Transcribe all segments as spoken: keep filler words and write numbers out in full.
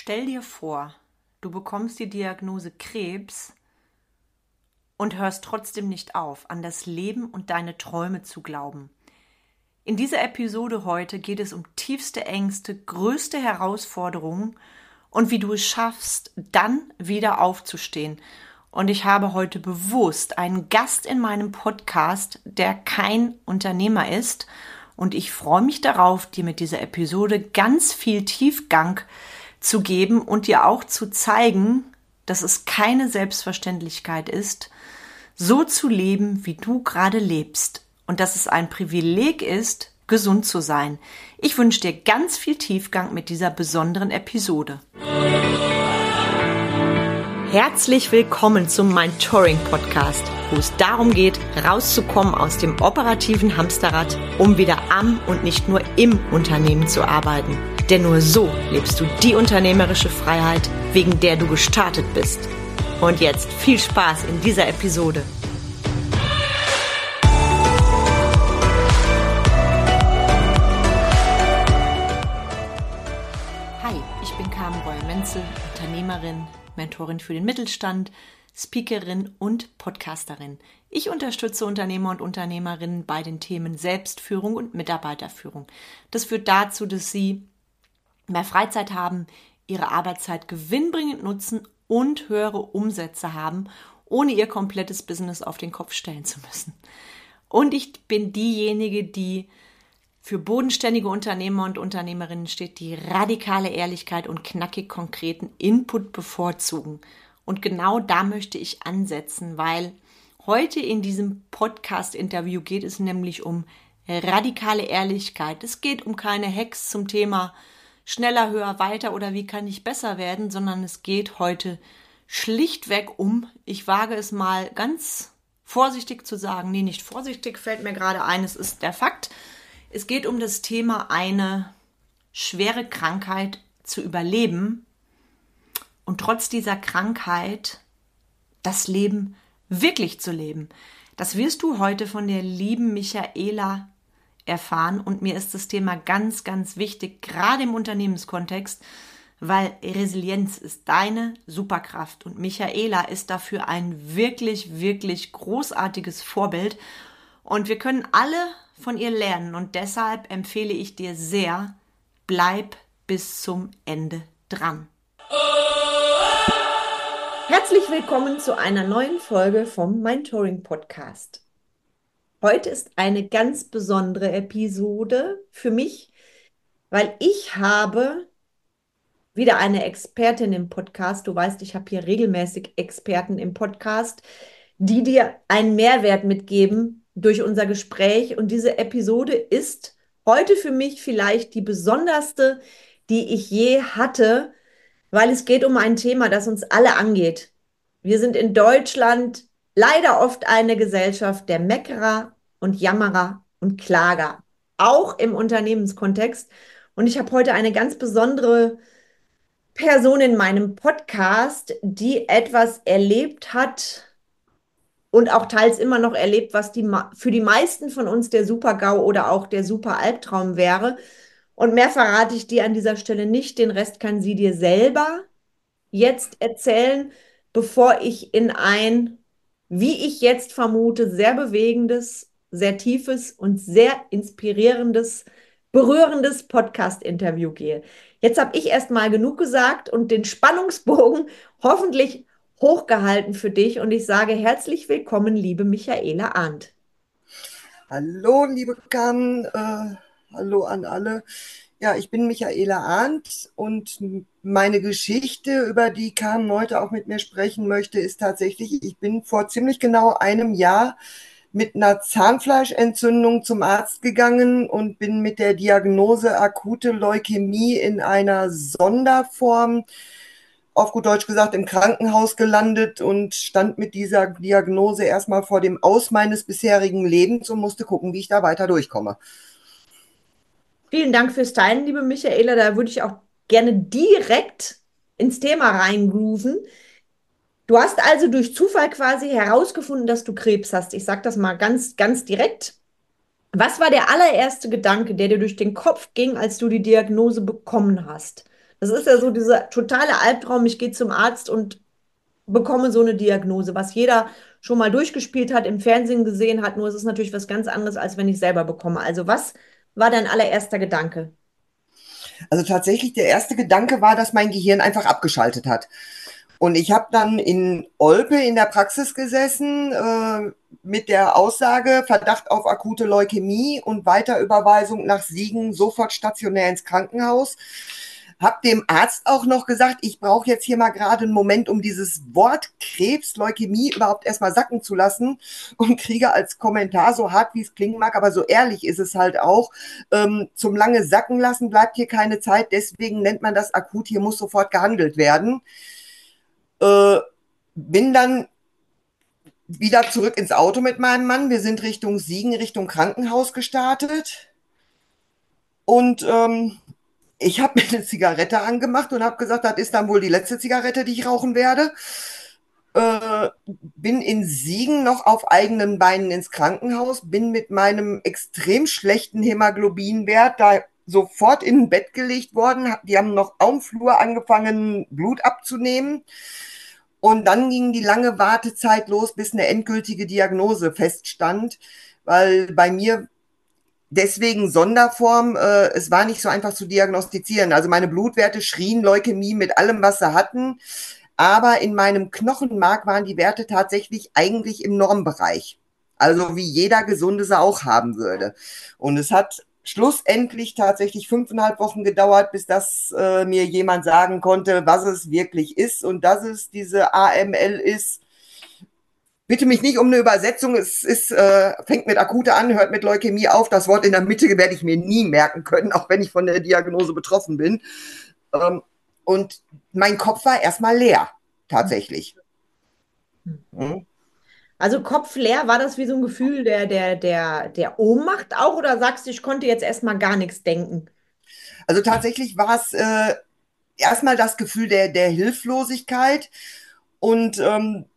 Stell dir vor, du bekommst die Diagnose Krebs und hörst trotzdem nicht auf, an das Leben und deine Träume zu glauben. In dieser Episode heute geht es um tiefste Ängste, größte Herausforderungen und wie du es schaffst, dann wieder aufzustehen. Und ich habe heute bewusst einen Gast in meinem Podcast, der kein Unternehmer ist. Und ich freue mich darauf, dir mit dieser Episode ganz viel Tiefgang zu geben und dir auch zu zeigen, dass es keine Selbstverständlichkeit ist, so zu leben, wie du gerade lebst. Und dass es ein Privileg ist, gesund zu sein. Ich wünsche dir ganz viel Tiefgang mit dieser besonderen Episode. Herzlich willkommen zum Mentoring Podcast, wo es darum geht, rauszukommen aus dem operativen Hamsterrad, um wieder am und nicht nur im Unternehmen zu arbeiten. Denn nur so lebst du die unternehmerische Freiheit, wegen der du gestartet bist. Und jetzt viel Spaß in dieser Episode. Hi, ich bin Carmen Breuer-Menzel, Unternehmerin, Mentorin für den Mittelstand, Speakerin und Podcasterin. Ich unterstütze Unternehmer und Unternehmerinnen bei den Themen Selbstführung und Mitarbeiterführung. Das führt dazu, dass sie mehr Freizeit haben, ihre Arbeitszeit gewinnbringend nutzen und höhere Umsätze haben, ohne ihr komplettes Business auf den Kopf stellen zu müssen. Und ich bin diejenige, die für bodenständige Unternehmer und Unternehmerinnen steht, die radikale Ehrlichkeit und knackig konkreten Input bevorzugen. Und genau da möchte ich ansetzen, weil heute in diesem Podcast-Interview geht es nämlich um radikale Ehrlichkeit. Es geht um keine Hacks zum Thema schneller, höher, weiter oder wie kann ich besser werden, sondern es geht heute schlichtweg um, ich wage es mal ganz vorsichtig zu sagen, nee, nicht vorsichtig, fällt mir gerade ein, es ist der Fakt. Es geht um das Thema, eine schwere Krankheit zu überleben und trotz dieser Krankheit das Leben wirklich zu leben. Das wirst du heute von der lieben Michaela erfahren und mir ist das Thema ganz, ganz wichtig, gerade im Unternehmenskontext, weil Resilienz ist deine Superkraft und Michaela ist dafür ein wirklich, wirklich großartiges Vorbild und wir können alle von ihr lernen und deshalb empfehle ich dir sehr, bleib bis zum Ende dran. Herzlich willkommen zu einer neuen Folge vom Mentoring Podcast. Heute ist eine ganz besondere Episode für mich, weil ich habe wieder eine Expertin im Podcast. Du weißt, ich habe hier regelmäßig Experten im Podcast, die dir einen Mehrwert mitgeben durch unser Gespräch. Und diese Episode ist heute für mich vielleicht die besonderste, die ich je hatte, weil es geht um ein Thema, das uns alle angeht. Wir sind in Deutschland leider oft eine Gesellschaft der Meckerer und Jammerer und Klager, auch im Unternehmenskontext. Und ich habe heute eine ganz besondere Person in meinem Podcast, die etwas erlebt hat und auch teils immer noch erlebt, was die, für die meisten von uns der Super-GAU oder auch der Super-Albtraum wäre. Und mehr verrate ich dir an dieser Stelle nicht. Den Rest kann sie dir selber jetzt erzählen, bevor ich in ein, wie ich jetzt vermute, sehr bewegendes, sehr tiefes und sehr inspirierendes, berührendes Podcast-Interview gehe. Jetzt habe ich erst mal genug gesagt und den Spannungsbogen hoffentlich hochgehalten für dich und ich sage herzlich willkommen, liebe Michaela Arndt. Hallo, liebe Carmen, äh, hallo an alle. Ja, ich bin Michaela Arndt und meine Geschichte, über die Carmen heute auch mit mir sprechen möchte, ist tatsächlich, ich bin vor ziemlich genau einem Jahr mit einer Zahnfleischentzündung zum Arzt gegangen und bin mit der Diagnose akute Leukämie in einer Sonderform, auf gut Deutsch gesagt, im Krankenhaus gelandet und stand mit dieser Diagnose erstmal vor dem Aus meines bisherigen Lebens und musste gucken, wie ich da weiter durchkomme. Vielen Dank fürs Teilen, liebe Michaela. Da würde ich auch gerne direkt ins Thema reingrooven. Du hast also durch Zufall quasi herausgefunden, dass du Krebs hast. Ich sage das mal ganz, ganz direkt. Was war der allererste Gedanke, der dir durch den Kopf ging, als du die Diagnose bekommen hast? Das ist ja so dieser totale Albtraum, ich gehe zum Arzt und bekomme so eine Diagnose, was jeder schon mal durchgespielt hat, im Fernsehen gesehen hat, nur es ist natürlich was ganz anderes, als wenn ich selber bekomme. Also was war dein allererster Gedanke? Also tatsächlich, der erste Gedanke war, dass mein Gehirn einfach abgeschaltet hat. Und ich habe dann in Olpe in der Praxis gesessen äh, mit der Aussage, Verdacht auf akute Leukämie und Weiterüberweisung nach Siegen sofort stationär ins Krankenhaus. Hab dem Arzt auch noch gesagt, ich brauche jetzt hier mal gerade einen Moment, um dieses Wort Krebs, Leukämie überhaupt erstmal sacken zu lassen, und kriege als Kommentar, so hart wie es klingen mag, aber so ehrlich ist es halt auch, ähm, zum lange sacken lassen bleibt hier keine Zeit, deswegen nennt man das akut, hier muss sofort gehandelt werden. Äh, bin dann wieder zurück ins Auto mit meinem Mann. Wir sind Richtung Siegen, Richtung Krankenhaus gestartet. Und ähm, ich habe mir eine Zigarette angemacht und habe gesagt, das ist dann wohl die letzte Zigarette, die ich rauchen werde. Äh, bin in Siegen noch auf eigenen Beinen ins Krankenhaus, bin mit meinem extrem schlechten Hämoglobinwert da sofort in ein Bett gelegt worden. Die haben noch am Flur angefangen, Blut abzunehmen. Und dann ging die lange Wartezeit los, bis eine endgültige Diagnose feststand, weil bei mir deswegen Sonderform, äh, es war nicht so einfach zu diagnostizieren. Also meine Blutwerte schrien Leukämie mit allem, was sie hatten, aber in meinem Knochenmark waren die Werte tatsächlich eigentlich im Normbereich. Also wie jeder Gesunde sie auch haben würde. Und es hat schlussendlich tatsächlich fünfeinhalb Wochen gedauert, bis das äh, mir jemand sagen konnte, was es wirklich ist und dass es diese A M L ist. Bitte mich nicht um eine Übersetzung, es ist, äh, fängt mit akute an, hört mit Leukämie auf. Das Wort in der Mitte werde ich mir nie merken können, auch wenn ich von der Diagnose betroffen bin. Ähm, und mein Kopf war erstmal leer, tatsächlich. Mhm. Also Kopf leer, war das wie so ein Gefühl der, der, der, der Ohnmacht auch oder sagst du, ich konnte jetzt erstmal gar nichts denken? Also tatsächlich war es äh, erstmal das Gefühl der, der Hilflosigkeit, und ähm,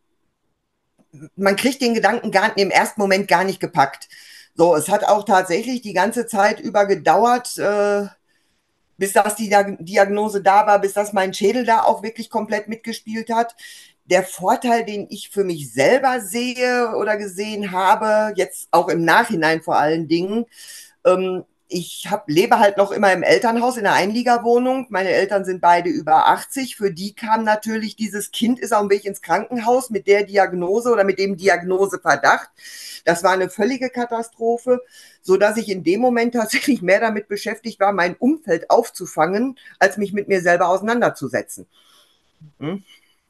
man kriegt den Gedanken gar, im ersten Moment gar nicht gepackt. So, es hat auch tatsächlich die ganze Zeit über gedauert, äh, bis das die Diagnose da war, bis das mein Schädel da auch wirklich komplett mitgespielt hat. Der Vorteil, den ich für mich selber sehe oder gesehen habe, jetzt auch im Nachhinein vor allen Dingen, ähm, ich hab, lebe halt noch immer im Elternhaus in einer Einliegerwohnung. Meine Eltern sind beide über achtzig. Für die kam natürlich dieses Kind ist auf dem Weg ins Krankenhaus mit der Diagnose oder mit dem Diagnoseverdacht. Das war eine völlige Katastrophe, so dass ich in dem Moment tatsächlich mehr damit beschäftigt war, mein Umfeld aufzufangen, als mich mit mir selber auseinanderzusetzen. Hm?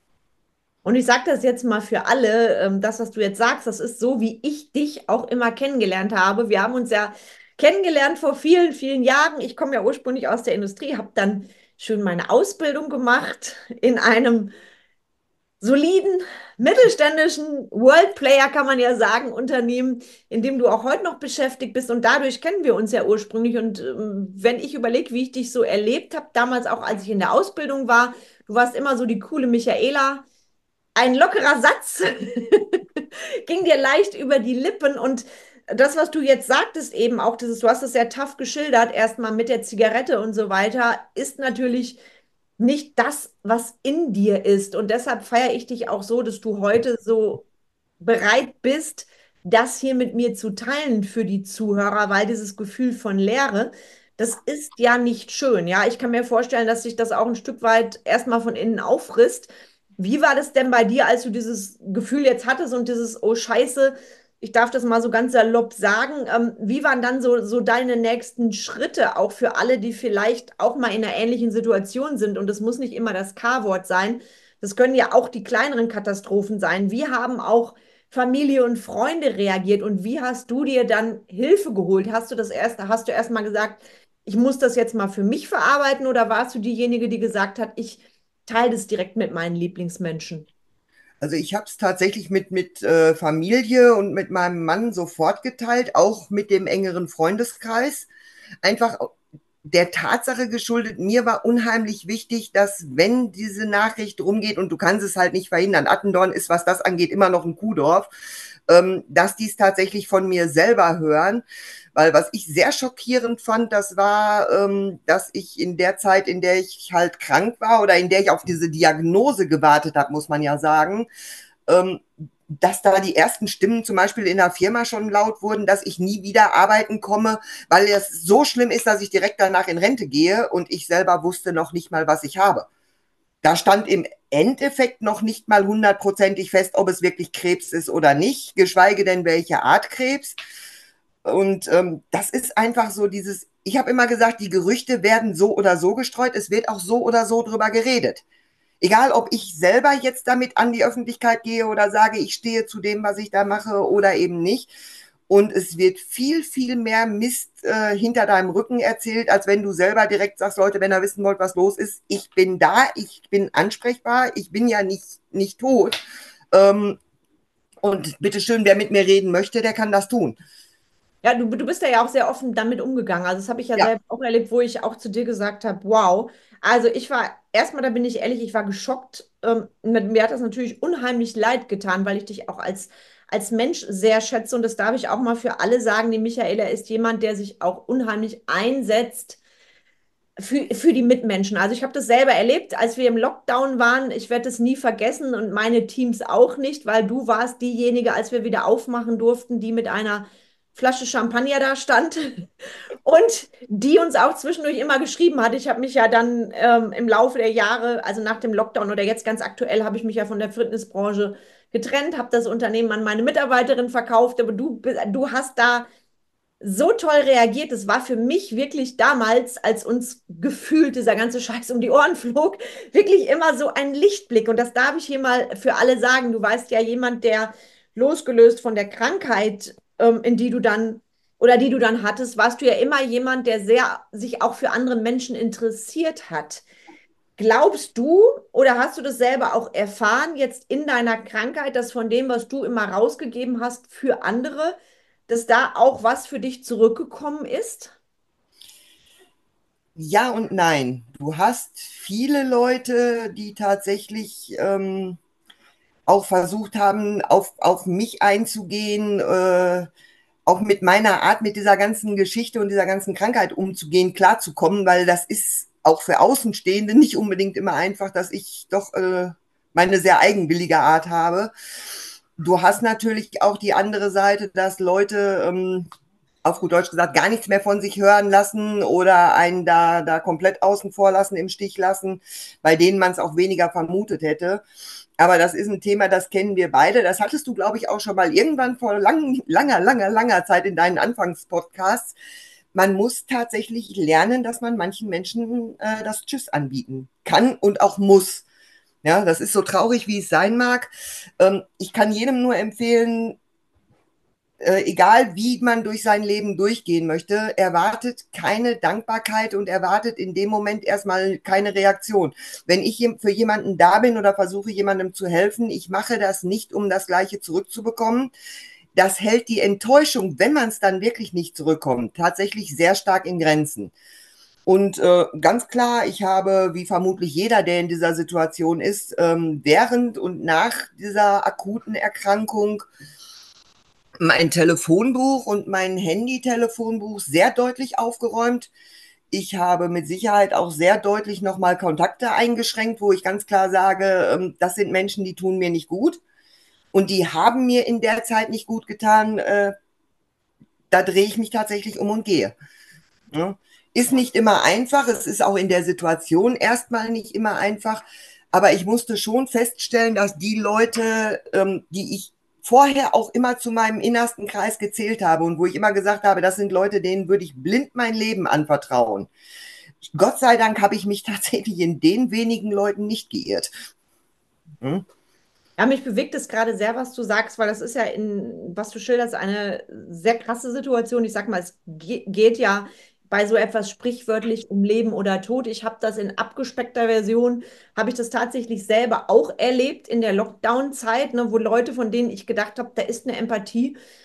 Und ich sage das jetzt mal für alle, ähm, das, was du jetzt sagst, das ist so, wie ich dich auch immer kennengelernt habe. Wir haben uns ja kennengelernt vor vielen, vielen Jahren. Ich komme ja ursprünglich aus der Industrie, habe dann schön meine Ausbildung gemacht in einem soliden, mittelständischen World Player, kann man ja sagen, Unternehmen, in dem du auch heute noch beschäftigt bist. Und dadurch kennen wir uns ja ursprünglich. Und ähm, wenn ich überlege, wie ich dich so erlebt habe, damals auch, als ich in der Ausbildung war, du warst immer so die coole Michaela, ein lockerer Satz ging dir leicht über die Lippen und das, was du jetzt sagtest, eben auch dieses, du hast es sehr tough geschildert, erstmal mit der Zigarette und so weiter, ist natürlich nicht das, was in dir ist. Und deshalb feiere ich dich auch so, dass du heute so bereit bist, das hier mit mir zu teilen für die Zuhörer, weil dieses Gefühl von Leere, das ist ja nicht schön. Ja, ich kann mir vorstellen, dass sich das auch ein Stück weit erstmal von innen auffrisst. Wie war das denn bei dir, als du dieses Gefühl jetzt hattest und dieses, oh Scheiße, ich darf das mal so ganz salopp sagen. Ähm, wie waren dann so, so deine nächsten Schritte, auch für alle, die vielleicht auch mal in einer ähnlichen Situation sind? Und das muss nicht immer das K-Wort sein. Das können ja auch die kleineren Katastrophen sein. Wie haben auch Familie und Freunde reagiert und wie hast du dir dann Hilfe geholt? Hast du das erst, hast du erst mal gesagt, ich muss das jetzt mal für mich verarbeiten oder warst du diejenige, die gesagt hat, ich teile das direkt mit meinen Lieblingsmenschen? Also ich habe es tatsächlich mit, mit äh, Familie und mit meinem Mann sofort geteilt, auch mit dem engeren Freundeskreis. Einfach der Tatsache geschuldet, mir war unheimlich wichtig, dass wenn diese Nachricht rumgeht, und du kannst es halt nicht verhindern, Attendorn ist, was das angeht, immer noch ein Kuhdorf, ähm, dass die es tatsächlich von mir selber hören. Weil was ich sehr schockierend fand, das war, ähm, dass ich in der Zeit, in der ich halt krank war oder in der ich auf diese Diagnose gewartet habe, muss man ja sagen, ähm, dass da die ersten Stimmen zum Beispiel in der Firma schon laut wurden, dass ich nie wieder arbeiten komme, weil es so schlimm ist, dass ich direkt danach in Rente gehe und ich selber wusste noch nicht mal, was ich habe. Da stand im Endeffekt noch nicht mal hundertprozentig fest, ob es wirklich Krebs ist oder nicht, geschweige denn welche Art Krebs. Und ähm, das ist einfach so dieses, ich habe immer gesagt, die Gerüchte werden so oder so gestreut, es wird auch so oder so drüber geredet. Egal, ob ich selber jetzt damit an die Öffentlichkeit gehe oder sage, ich stehe zu dem, was ich da mache oder eben nicht. Und es wird viel, viel mehr Mist äh, hinter deinem Rücken erzählt, als wenn du selber direkt sagst, Leute, wenn ihr wissen wollt, was los ist, ich bin da, ich bin ansprechbar, ich bin ja nicht, nicht tot. Ähm, und bitteschön, wer mit mir reden möchte, der kann das tun. Ja, du, du bist da ja auch sehr offen damit umgegangen. Also das habe ich ja Ja, selbst auch erlebt, wo ich auch zu dir gesagt habe, wow. Also ich war, erstmal, da bin ich ehrlich, ich war geschockt. Ähm, mit, mir hat das natürlich unheimlich leid getan, weil ich dich auch als, als Mensch sehr schätze. Und das darf ich auch mal für alle sagen. Die Michaela ist jemand, der sich auch unheimlich einsetzt für, für die Mitmenschen. Also ich habe das selber erlebt, als wir im Lockdown waren. Ich werde es nie vergessen und meine Teams auch nicht, weil du warst diejenige, als wir wieder aufmachen durften, die mit einer Flasche Champagner da stand und die uns auch zwischendurch immer geschrieben hat. Ich habe mich ja dann ähm, im Laufe der Jahre, also nach dem Lockdown oder jetzt ganz aktuell, habe ich mich ja von der Fitnessbranche getrennt, habe das Unternehmen an meine Mitarbeiterin verkauft, aber du, du hast da so toll reagiert. Es war für mich wirklich damals, als uns gefühlt dieser ganze Scheiß um die Ohren flog, wirklich immer so ein Lichtblick. Und das darf ich hier mal für alle sagen. Du weißt ja, jemand, der losgelöst von der Krankheit, ähm, in die du dann oder die du dann hattest, warst du ja immer jemand, der sehr sich auch für andere Menschen interessiert hat. Glaubst du oder hast du das selber auch erfahren jetzt in deiner Krankheit, dass von dem, was du immer rausgegeben hast für andere, dass da auch was für dich zurückgekommen ist? ja und nein. Du hast viele Leute, die tatsächlich ähm, auch versucht haben, auf, auf mich einzugehen, äh, auch mit meiner Art, mit dieser ganzen Geschichte und dieser ganzen Krankheit umzugehen, klarzukommen, weil das ist auch für Außenstehende nicht unbedingt immer einfach, dass ich doch äh, meine sehr eigenwillige Art habe. Du hast natürlich auch die andere Seite, dass Leute, ähm, auf gut Deutsch gesagt, gar nichts mehr von sich hören lassen oder einen da, da komplett außen vor lassen, im Stich lassen, bei denen man es auch weniger vermutet hätte. Aber das ist ein Thema, das kennen wir beide. Das hattest du, glaube ich, auch schon mal irgendwann vor lang, langer, langer, langer Zeit in deinen Anfangspodcasts. Man muss tatsächlich lernen, dass man manchen Menschen äh, das Tschüss anbieten kann und auch muss. Ja, das ist so traurig, wie es sein mag. Ähm, ich kann jedem nur empfehlen, äh, egal wie man durch sein Leben durchgehen möchte, erwartet keine Dankbarkeit und erwartet in dem Moment erstmal keine Reaktion. Wenn ich für jemanden da bin oder versuche jemandem zu helfen, ich mache das nicht, um das Gleiche zurückzubekommen. Das hält die Enttäuschung, wenn man es dann wirklich nicht zurückkommt, tatsächlich sehr stark in Grenzen. Und äh, ganz klar, ich habe, wie vermutlich jeder, der in dieser Situation ist, ähm, während und nach dieser akuten Erkrankung mein Telefonbuch und mein Handy-Telefonbuch sehr deutlich aufgeräumt. Ich habe mit Sicherheit auch sehr deutlich nochmal Kontakte eingeschränkt, wo ich ganz klar sage, ähm, das sind Menschen, die tun mir nicht gut. Und die haben mir in der Zeit nicht gut getan. Äh, da drehe ich mich tatsächlich um und gehe. Ja. Ist nicht immer einfach. Es ist auch in der Situation erstmal nicht immer einfach. Aber ich musste schon feststellen, dass die Leute, ähm, die ich vorher auch immer zu meinem innersten Kreis gezählt habe und wo ich immer gesagt habe, das sind Leute, denen würde ich blind mein Leben anvertrauen. Gott sei Dank habe ich mich tatsächlich in den wenigen Leuten nicht geirrt. Hm? Ja, mich bewegt es gerade sehr, was du sagst, weil das ist ja in, was du schilderst, eine sehr krasse Situation. Ich sag mal, es ge geht ja bei so etwas sprichwörtlich um Leben oder Tod. Ich habe das in abgespeckter Version, habe ich das tatsächlich selber auch erlebt in der Lockdown-Zeit, ne, wo Leute, von denen ich gedacht habe, da ist eine Empathie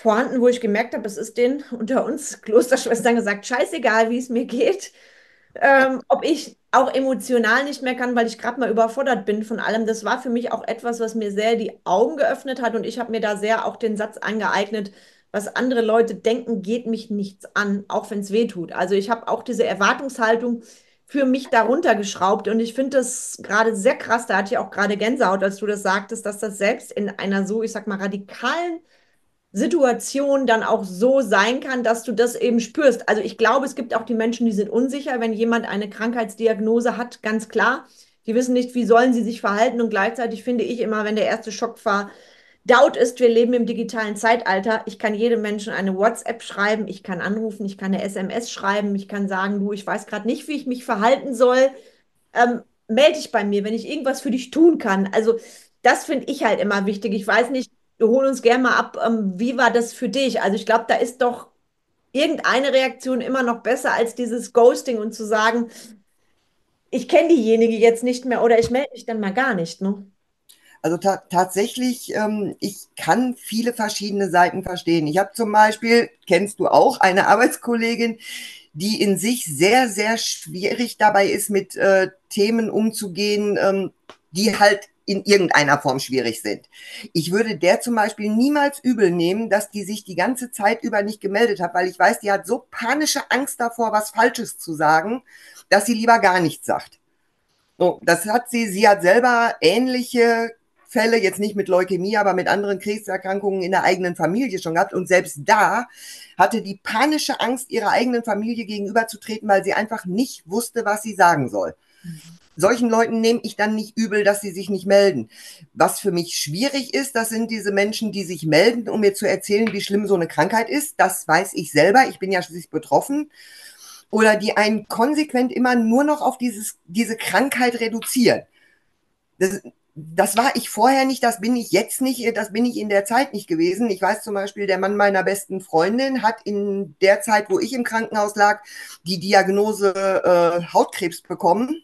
vorhanden, wo ich gemerkt habe, es ist denen unter uns Klosterschwestern gesagt, scheißegal, wie es mir geht, ähm, ob ich auch emotional nicht mehr kann, weil ich gerade mal überfordert bin von allem. Das war für mich auch etwas, was mir sehr die Augen geöffnet hat und ich habe mir da sehr auch den Satz angeeignet, was andere Leute denken, geht mich nichts an, auch wenn es weh tut. Also ich habe auch diese Erwartungshaltung für mich darunter geschraubt und ich finde das gerade sehr krass, da hatte ich auch gerade Gänsehaut, als du das sagtest, dass das selbst in einer so, ich sag mal, radikalen Situation dann auch so sein kann, dass du das eben spürst. Also ich glaube, es gibt auch die Menschen, die sind unsicher, wenn jemand eine Krankheitsdiagnose hat, ganz klar. Die wissen nicht, wie sollen sie sich verhalten und gleichzeitig finde ich immer, wenn der erste Schock verdaut ist, wir leben im digitalen Zeitalter. Ich kann jedem Menschen eine WhatsApp schreiben, ich kann anrufen, ich kann eine S M S schreiben, ich kann sagen, du, ich weiß gerade nicht, wie ich mich verhalten soll. Ähm, melde dich bei mir, wenn ich irgendwas für dich tun kann. Also das finde ich halt immer wichtig. Ich weiß nicht, wir holen uns gerne mal ab, ähm, wie war das für dich? Also ich glaube, da ist doch irgendeine Reaktion immer noch besser als dieses Ghosting und zu sagen, ich kenne diejenige jetzt nicht mehr oder ich melde mich dann mal gar nicht, ne? Also ta tatsächlich, ähm, ich kann viele verschiedene Seiten verstehen. Ich habe zum Beispiel, kennst du auch, eine Arbeitskollegin, die in sich sehr, sehr schwierig dabei ist, mit äh, Themen umzugehen, ähm, die halt in irgendeiner Form schwierig sind. Ich würde der zum Beispiel niemals übel nehmen, dass die sich die ganze Zeit über nicht gemeldet hat, weil ich weiß, die hat so panische Angst davor, was Falsches zu sagen, dass sie lieber gar nichts sagt. So, das hat sie, sie hat selber ähnliche Fälle, jetzt nicht mit Leukämie, aber mit anderen Krebserkrankungen in der eigenen Familie schon gehabt. Und selbst da hatte die panische Angst, ihrer eigenen Familie gegenüberzutreten, weil sie einfach nicht wusste, was sie sagen soll. Solchen Leuten nehme ich dann nicht übel, dass sie sich nicht melden. Was für mich schwierig ist, das sind diese Menschen, die sich melden, um mir zu erzählen, wie schlimm so eine Krankheit ist. Das weiß ich selber. Ich bin ja schließlich betroffen. Oder die einen konsequent immer nur noch auf dieses, diese Krankheit reduzieren. Das, das war ich vorher nicht, das bin ich jetzt nicht, das bin ich in der Zeit nicht gewesen. Ich weiß zum Beispiel, der Mann meiner besten Freundin hat in der Zeit, wo ich im Krankenhaus lag, die Diagnose äh, Hautkrebs bekommen,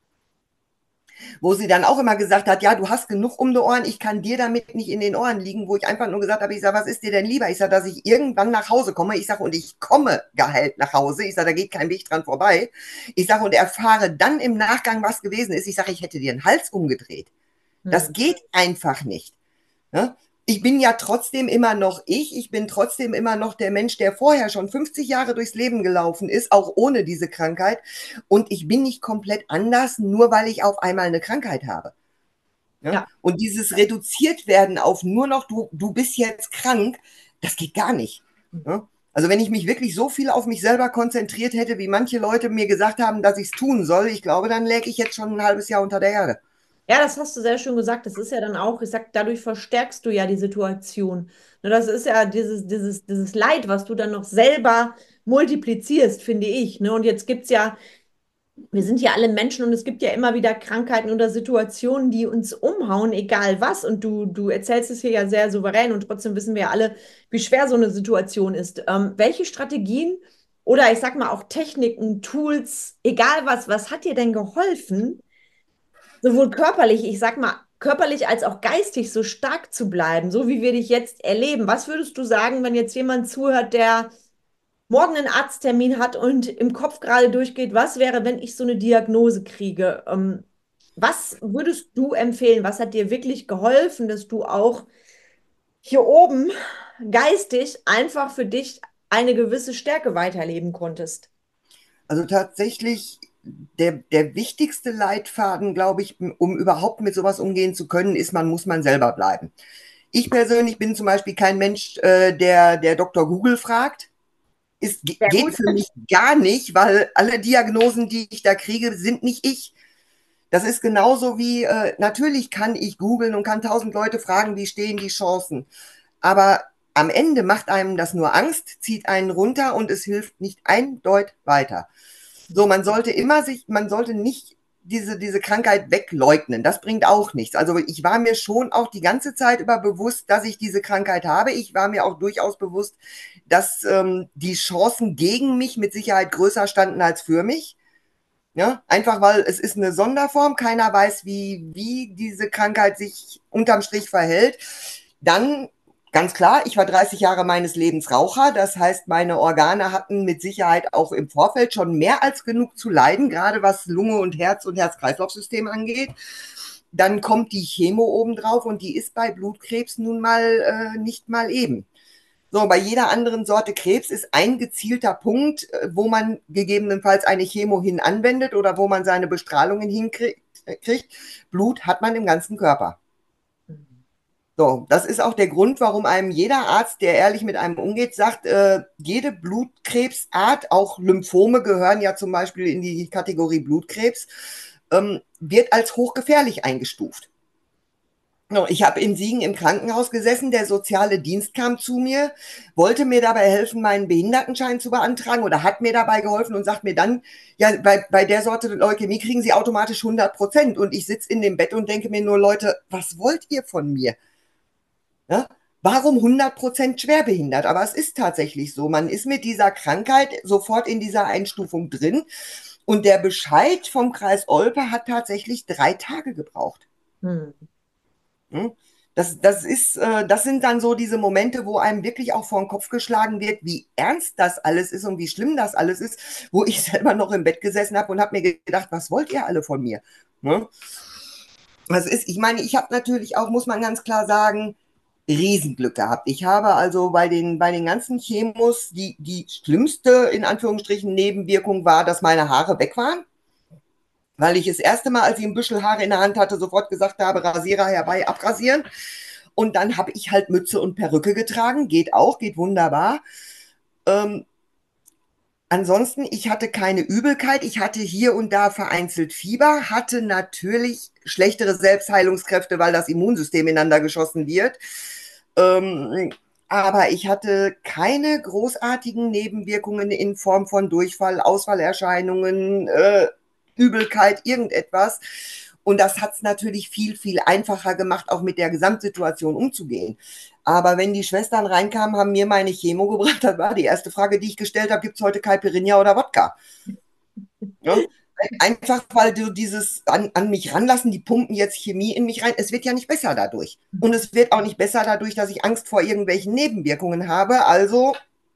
wo sie dann auch immer gesagt hat, ja, du hast genug um die Ohren, ich kann dir damit nicht in den Ohren liegen, wo ich einfach nur gesagt habe, ich sage, was ist dir denn lieber? Ich sage, dass ich irgendwann nach Hause komme. Ich sage, und ich komme geheilt nach Hause. Ich sage, da geht kein Weg dran vorbei. Ich sage, und erfahre dann im Nachgang, was gewesen ist. Ich sage, ich hätte dir den Hals umgedreht. Das geht einfach nicht. Ne? Ich bin ja trotzdem immer noch ich. Ich bin trotzdem immer noch der Mensch, der vorher schon fünfzig Jahre durchs Leben gelaufen ist, auch ohne diese Krankheit. Und ich bin nicht komplett anders, nur weil ich auf einmal eine Krankheit habe. Ja? Ja. Und dieses reduziert werden auf nur noch, du, du bist jetzt krank, das geht gar nicht. Ja? Also wenn ich mich wirklich so viel auf mich selber konzentriert hätte, wie manche Leute mir gesagt haben, dass ich es tun soll, ich glaube, dann läge ich jetzt schon ein halbes Jahr unter der Erde. Ja, das hast du sehr schön gesagt. Das ist ja dann auch, ich sag, dadurch verstärkst du ja die Situation. Ne, das ist ja dieses, dieses, dieses Leid, was du dann noch selber multiplizierst, finde ich. Ne? Und jetzt gibt es ja, wir sind ja alle Menschen und es gibt ja immer wieder Krankheiten oder Situationen, die uns umhauen, egal was. Und du, du erzählst es hier ja sehr souverän und trotzdem wissen wir ja alle, wie schwer so eine Situation ist. Ähm, welche Strategien oder ich sag mal auch Techniken, Tools, egal was, was hat dir denn geholfen? Sowohl körperlich, ich sag mal, körperlich als auch geistig so stark zu bleiben, so wie wir dich jetzt erleben. Was würdest du sagen, wenn jetzt jemand zuhört, der morgen einen Arzttermin hat und im Kopf gerade durchgeht, was wäre, wenn ich so eine Diagnose kriege? Ähm, was würdest du empfehlen? Was hat dir wirklich geholfen, dass du auch hier oben geistig einfach für dich eine gewisse Stärke weiterleben konntest? Also tatsächlich, der, der wichtigste Leitfaden, glaube ich, um überhaupt mit sowas umgehen zu können, ist, man muss man selber bleiben. Ich persönlich bin zum Beispiel kein Mensch, äh, der, der Doktor Google fragt. Es geht für mich gar nicht, weil alle Diagnosen, die ich da kriege, sind nicht ich. Das ist genauso wie, äh, natürlich kann ich googeln und kann tausend Leute fragen, wie stehen die Chancen. Aber am Ende macht einem das nur Angst, zieht einen runter und es hilft nicht ein Deut weiter. So, man sollte immer sich, man sollte nicht diese, diese Krankheit wegleugnen. Das bringt auch nichts. Also ich war mir schon auch die ganze Zeit über bewusst, dass ich diese Krankheit habe. Ich war mir auch durchaus bewusst, dass ähm, die Chancen gegen mich mit Sicherheit größer standen als für mich. Ja, einfach weil es ist eine Sonderform. Keiner weiß, wie, wie diese Krankheit sich unterm Strich verhält. Dann Ganz klar, ich war dreißig Jahre meines Lebens Raucher. Das heißt, meine Organe hatten mit Sicherheit auch im Vorfeld schon mehr als genug zu leiden, gerade was Lunge und Herz und Herz-Kreislauf-System angeht. Dann kommt die Chemo obendrauf und die ist bei Blutkrebs nun mal äh, nicht mal eben. So, bei jeder anderen Sorte Krebs ist ein gezielter Punkt, wo man gegebenenfalls eine Chemo hin anwendet oder wo man seine Bestrahlungen hinkriegt. Blut hat man im ganzen Körper. So, das ist auch der Grund, warum einem jeder Arzt, der ehrlich mit einem umgeht, sagt, äh, jede Blutkrebsart, auch Lymphome gehören ja zum Beispiel in die Kategorie Blutkrebs, ähm, wird als hochgefährlich eingestuft. So, ich habe in Siegen im Krankenhaus gesessen, der soziale Dienst kam zu mir, wollte mir dabei helfen, meinen Behindertenschein zu beantragen oder hat mir dabei geholfen und sagt mir dann, ja, bei, bei der Sorte Leukämie kriegen Sie automatisch hundert Prozent. Und ich sitze in dem Bett und denke mir nur, Leute, was wollt ihr von mir? Ja? Warum hundert Prozent schwerbehindert? Aber es ist tatsächlich so. Man ist mit dieser Krankheit sofort in dieser Einstufung drin. Und der Bescheid vom Kreis Olpe hat tatsächlich drei Tage gebraucht. Hm. Das, das, ist, das sind dann so diese Momente, wo einem wirklich auch vor den Kopf geschlagen wird, wie ernst das alles ist und wie schlimm das alles ist, wo ich selber noch im Bett gesessen habe und habe mir gedacht, was wollt ihr alle von mir? Das ist, ich meine, ich habe natürlich auch, muss man ganz klar sagen, Riesenglück gehabt. Ich habe also bei den, bei den ganzen Chemos, die, die schlimmste, in Anführungsstrichen, Nebenwirkung war, dass meine Haare weg waren. Weil ich das erste Mal, als ich ein Büschel Haare in der Hand hatte, sofort gesagt habe, Rasierer herbei, abrasieren. Und dann habe ich halt Mütze und Perücke getragen. Geht auch, geht wunderbar. Ähm, ansonsten, ich hatte keine Übelkeit. Ich hatte hier und da vereinzelt Fieber, hatte natürlich schlechtere Selbstheilungskräfte, weil das Immunsystem ineinander geschossen wird. Ähm, aber ich hatte keine großartigen Nebenwirkungen in Form von Durchfall, Ausfallerscheinungen, äh, Übelkeit, irgendetwas. Und das hat es natürlich viel, viel einfacher gemacht, auch mit der Gesamtsituation umzugehen. Aber wenn die Schwestern reinkamen, haben mir meine Chemo gebracht, das war die erste Frage, die ich gestellt habe, gibt es heute Caipirinha oder Wodka? Ja? Einfach, weil du dieses an, an mich ranlassen, die pumpen jetzt Chemie in mich rein. Es wird ja nicht besser dadurch. Und es wird auch nicht besser dadurch, dass ich Angst vor irgendwelchen Nebenwirkungen habe. Also,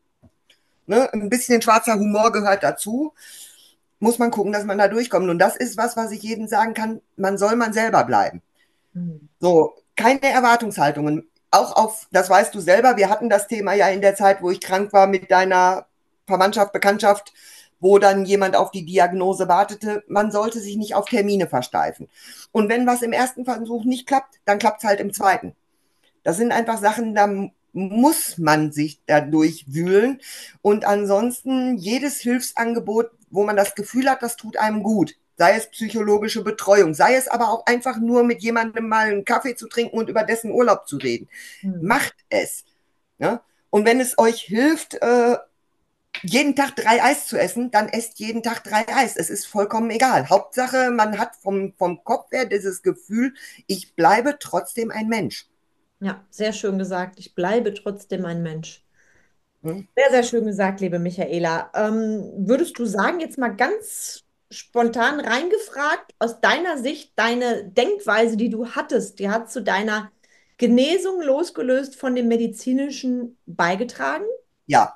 ne, ein bisschen schwarzer Humor gehört dazu. Muss man gucken, dass man da durchkommt. Und das ist was, was ich jedem sagen kann, man soll man selber bleiben. Mhm. So, keine Erwartungshaltungen. Auch auf, das weißt du selber, wir hatten das Thema ja in der Zeit, wo ich krank war, mit deiner Verwandtschaft, Bekanntschaft, wo dann jemand auf die Diagnose wartete. Man sollte sich nicht auf Termine versteifen. Und wenn was im ersten Versuch nicht klappt, dann klappt es halt im zweiten. Das sind einfach Sachen, da muss man sich dadurch wühlen. Und ansonsten jedes Hilfsangebot, wo man das Gefühl hat, das tut einem gut, sei es psychologische Betreuung, sei es aber auch einfach nur mit jemandem mal einen Kaffee zu trinken und über dessen Urlaub zu reden. Mhm. Macht es. Ja? Und wenn es euch hilft, äh, jeden Tag drei Eis zu essen, dann esst jeden Tag drei Eis. Es ist vollkommen egal. Hauptsache, man hat vom, vom Kopf her dieses Gefühl, ich bleibe trotzdem ein Mensch. Ja, sehr schön gesagt. Ich bleibe trotzdem ein Mensch. Hm? Sehr, sehr schön gesagt, liebe Michaela. Ähm, würdest du sagen, jetzt mal ganz spontan reingefragt, aus deiner Sicht, deine Denkweise, die du hattest, die hat zu deiner Genesung losgelöst von dem Medizinischen beigetragen? Ja.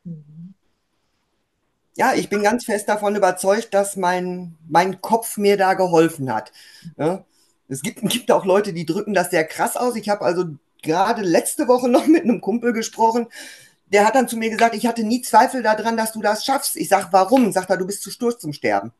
Ja, ich bin ganz fest davon überzeugt, dass mein, mein Kopf mir da geholfen hat. Ja? Es gibt, gibt auch Leute, die drücken das sehr krass aus. Ich habe also gerade letzte Woche noch mit einem Kumpel gesprochen. Der hat dann zu mir gesagt, ich hatte nie Zweifel daran, dass du das schaffst. Ich sage, warum? Sagt er, du bist zu stur zum Sterben.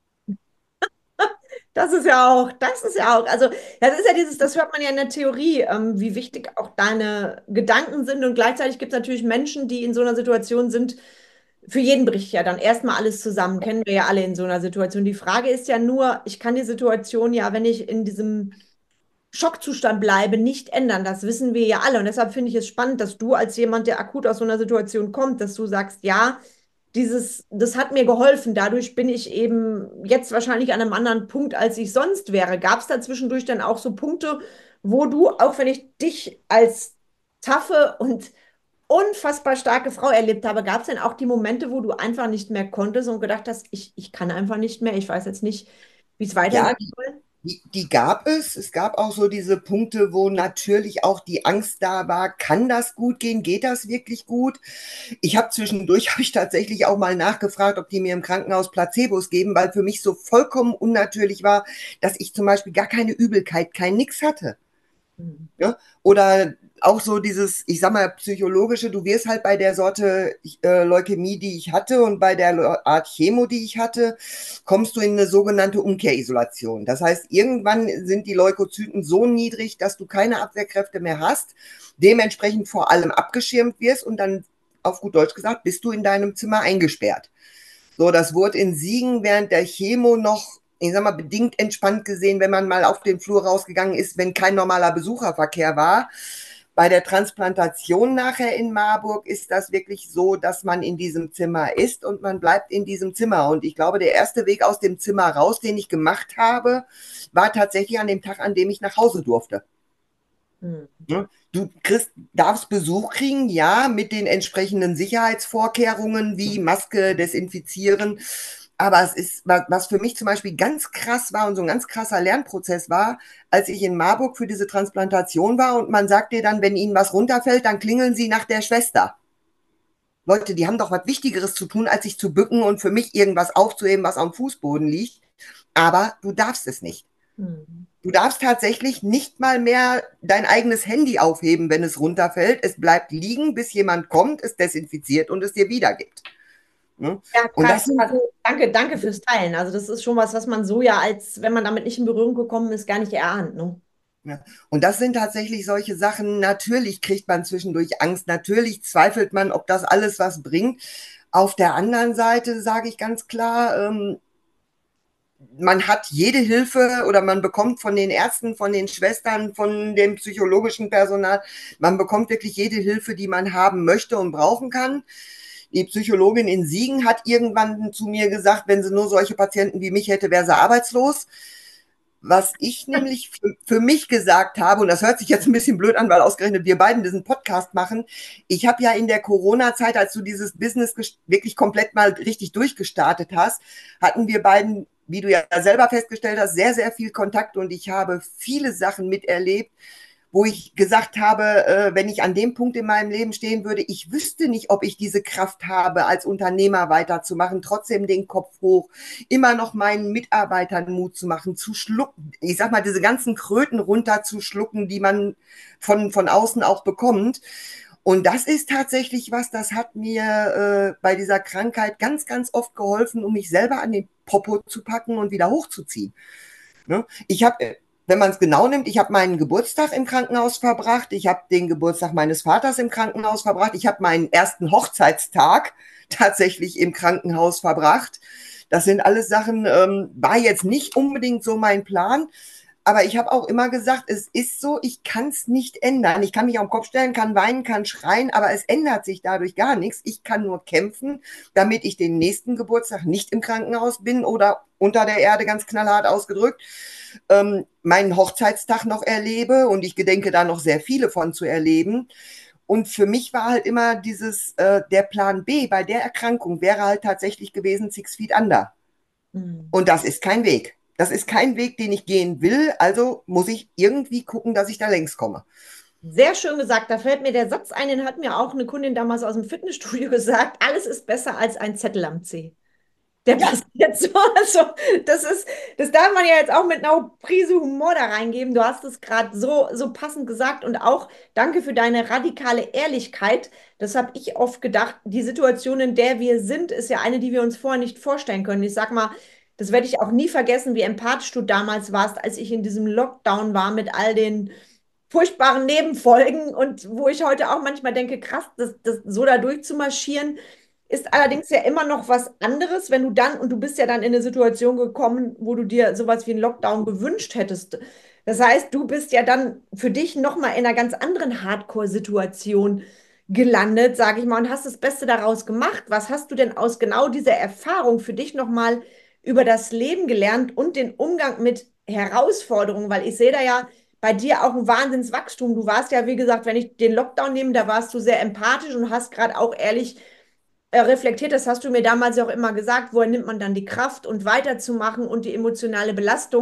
Das ist ja auch, das ist ja auch, also das ist ja dieses, das hört man ja in der Theorie, ähm, wie wichtig auch deine Gedanken sind. Und gleichzeitig gibt es natürlich Menschen, die in so einer Situation sind. Für jeden bricht ja dann erstmal alles zusammen, kennen wir ja alle in so einer Situation. Die Frage ist ja nur, ich kann die Situation ja, wenn ich in diesem Schockzustand bleibe, nicht ändern. Das wissen wir ja alle. Und deshalb finde ich es spannend, dass du als jemand, der akut aus so einer Situation kommt, dass du sagst, ja, dieses, das hat mir geholfen. Dadurch bin ich eben jetzt wahrscheinlich an einem anderen Punkt, als ich sonst wäre. Gab es da zwischendurch dann auch so Punkte, wo du, auch wenn ich dich als taffe und unfassbar starke Frau erlebt habe, gab es denn auch die Momente, wo du einfach nicht mehr konntest und gedacht hast, ich, ich kann einfach nicht mehr, ich weiß jetzt nicht, wie es weitergehen soll? Die, die gab es. Es gab auch so diese Punkte, wo natürlich auch die Angst da war, kann das gut gehen? Geht das wirklich gut? Ich habe zwischendurch, habe ich tatsächlich auch mal nachgefragt, ob die mir im Krankenhaus Placebos geben, weil für mich so vollkommen unnatürlich war, dass ich zum Beispiel gar keine Übelkeit, kein Nix hatte. Mhm. Ja? Oder auch so dieses, ich sag mal, psychologische, du wirst halt bei der Sorte äh, Leukämie, die ich hatte und bei der Art Chemo, die ich hatte, kommst du in eine sogenannte Umkehrisolation. Das heißt, irgendwann sind die Leukozyten so niedrig, dass du keine Abwehrkräfte mehr hast, dementsprechend vor allem abgeschirmt wirst und dann, auf gut Deutsch gesagt, bist du in deinem Zimmer eingesperrt. So, das wurde in Siegen während der Chemo noch, ich sag mal, bedingt entspannt gesehen, wenn man mal auf den Flur rausgegangen ist, wenn kein normaler Besucherverkehr war. Bei der Transplantation nachher in Marburg ist das wirklich so, dass man in diesem Zimmer ist und man bleibt in diesem Zimmer. Und ich glaube, der erste Weg aus dem Zimmer raus, den ich gemacht habe, war tatsächlich an dem Tag, an dem ich nach Hause durfte. Mhm. Du kriegst, darfst Besuch kriegen, ja, mit den entsprechenden Sicherheitsvorkehrungen wie Maske, Desinfizieren. Aber es ist, was für mich zum Beispiel ganz krass war und so ein ganz krasser Lernprozess war, als ich in Marburg für diese Transplantation war und man sagt dir dann, wenn ihnen was runterfällt, dann klingeln sie nach der Schwester. Leute, die haben doch was Wichtigeres zu tun, als sich zu bücken und für mich irgendwas aufzuheben, was am Fußboden liegt. Aber du darfst es nicht. Mhm. Du darfst tatsächlich nicht mal mehr dein eigenes Handy aufheben, wenn es runterfällt. Es bleibt liegen, bis jemand kommt, es desinfiziert und es dir wiedergibt. Ne? Ja, Und krass. das sind Also, danke, danke fürs Teilen. Also das ist schon was, was man so ja als, wenn man damit nicht in Berührung gekommen ist, gar nicht erahnt. Ne? Ja. Und das sind tatsächlich solche Sachen. Natürlich kriegt man zwischendurch Angst. Natürlich zweifelt man, ob das alles was bringt. Auf der anderen Seite sage ich ganz klar, ähm, man hat jede Hilfe oder man bekommt von den Ärzten, von den Schwestern, von dem psychologischen Personal, man bekommt wirklich jede Hilfe, die man haben möchte und brauchen kann. Die Psychologin in Siegen hat irgendwann zu mir gesagt, wenn sie nur solche Patienten wie mich hätte, wäre sie arbeitslos. Was ich nämlich für, für mich gesagt habe, und das hört sich jetzt ein bisschen blöd an, weil ausgerechnet wir beiden diesen Podcast machen. Ich habe ja in der Corona-Zeit, als du dieses Business wirklich komplett mal richtig durchgestartet hast, hatten wir beiden, wie du ja selber festgestellt hast, sehr, sehr viel Kontakt und ich habe viele Sachen miterlebt, wo ich gesagt habe, äh, wenn ich an dem Punkt in meinem Leben stehen würde, ich wüsste nicht, ob ich diese Kraft habe, als Unternehmer weiterzumachen, trotzdem den Kopf hoch, immer noch meinen Mitarbeitern Mut zu machen, zu schlucken, ich sag mal, diese ganzen Kröten runterzuschlucken, die man von, von außen auch bekommt. Und das ist tatsächlich was, das hat mir äh, bei dieser Krankheit ganz, ganz oft geholfen, um mich selber an den Popo zu packen und wieder hochzuziehen. Ne? Ich habe, wenn man es genau nimmt, ich habe meinen Geburtstag im Krankenhaus verbracht, ich habe den Geburtstag meines Vaters im Krankenhaus verbracht, ich habe meinen ersten Hochzeitstag tatsächlich im Krankenhaus verbracht. Das sind alles Sachen, ähm, war jetzt nicht unbedingt so mein Plan, aber ich habe auch immer gesagt, es ist so, ich kann es nicht ändern. Ich kann mich auf den Kopf stellen, kann weinen, kann schreien, aber es ändert sich dadurch gar nichts. Ich kann nur kämpfen, damit ich den nächsten Geburtstag nicht im Krankenhaus bin oder unter der Erde, ganz knallhart ausgedrückt, ähm, meinen Hochzeitstag noch erlebe und ich gedenke da noch sehr viele von zu erleben. Und für mich war halt immer dieses, äh, der Plan B bei der Erkrankung wäre halt tatsächlich gewesen, Six Feet Under. Mhm. Und das ist kein Weg. Das ist kein Weg, den ich gehen will. Also muss ich irgendwie gucken, dass ich da längs komme. Sehr schön gesagt. Da fällt mir der Satz ein, den hat mir auch eine Kundin damals aus dem Fitnessstudio gesagt. Alles ist besser als ein Zettel am Zeh. Der Ja, passiert so. Also, das ist, das darf man ja jetzt auch mit einer Prise Humor da reingeben. Du hast es gerade so, so passend gesagt und auch danke für deine radikale Ehrlichkeit. Das habe ich oft gedacht. Die Situation, in der wir sind, ist ja eine, die wir uns vorher nicht vorstellen können. Ich sag mal, das werde ich auch nie vergessen, wie empathisch du damals warst, als ich in diesem Lockdown war mit all den furchtbaren Nebenfolgen und wo ich heute auch manchmal denke, krass, das, das so da durchzumarschieren ist allerdings ja immer noch was anderes, wenn du dann, und du bist ja dann in eine Situation gekommen, wo du dir sowas wie einen Lockdown gewünscht hättest. Das heißt, du bist ja dann für dich nochmal in einer ganz anderen Hardcore-Situation gelandet, sage ich mal, und hast das Beste daraus gemacht. Was hast du denn aus genau dieser Erfahrung für dich nochmal über das Leben gelernt und den Umgang mit Herausforderungen? Weil ich sehe da ja bei dir auch ein Wahnsinnswachstum. Du warst ja, wie gesagt, wenn ich den Lockdown nehme, da warst du sehr empathisch und hast gerade auch ehrlich äh, reflektiert, das hast du mir damals ja auch immer gesagt, woher nimmt man dann die Kraft und weiterzumachen und die emotionale Belastung.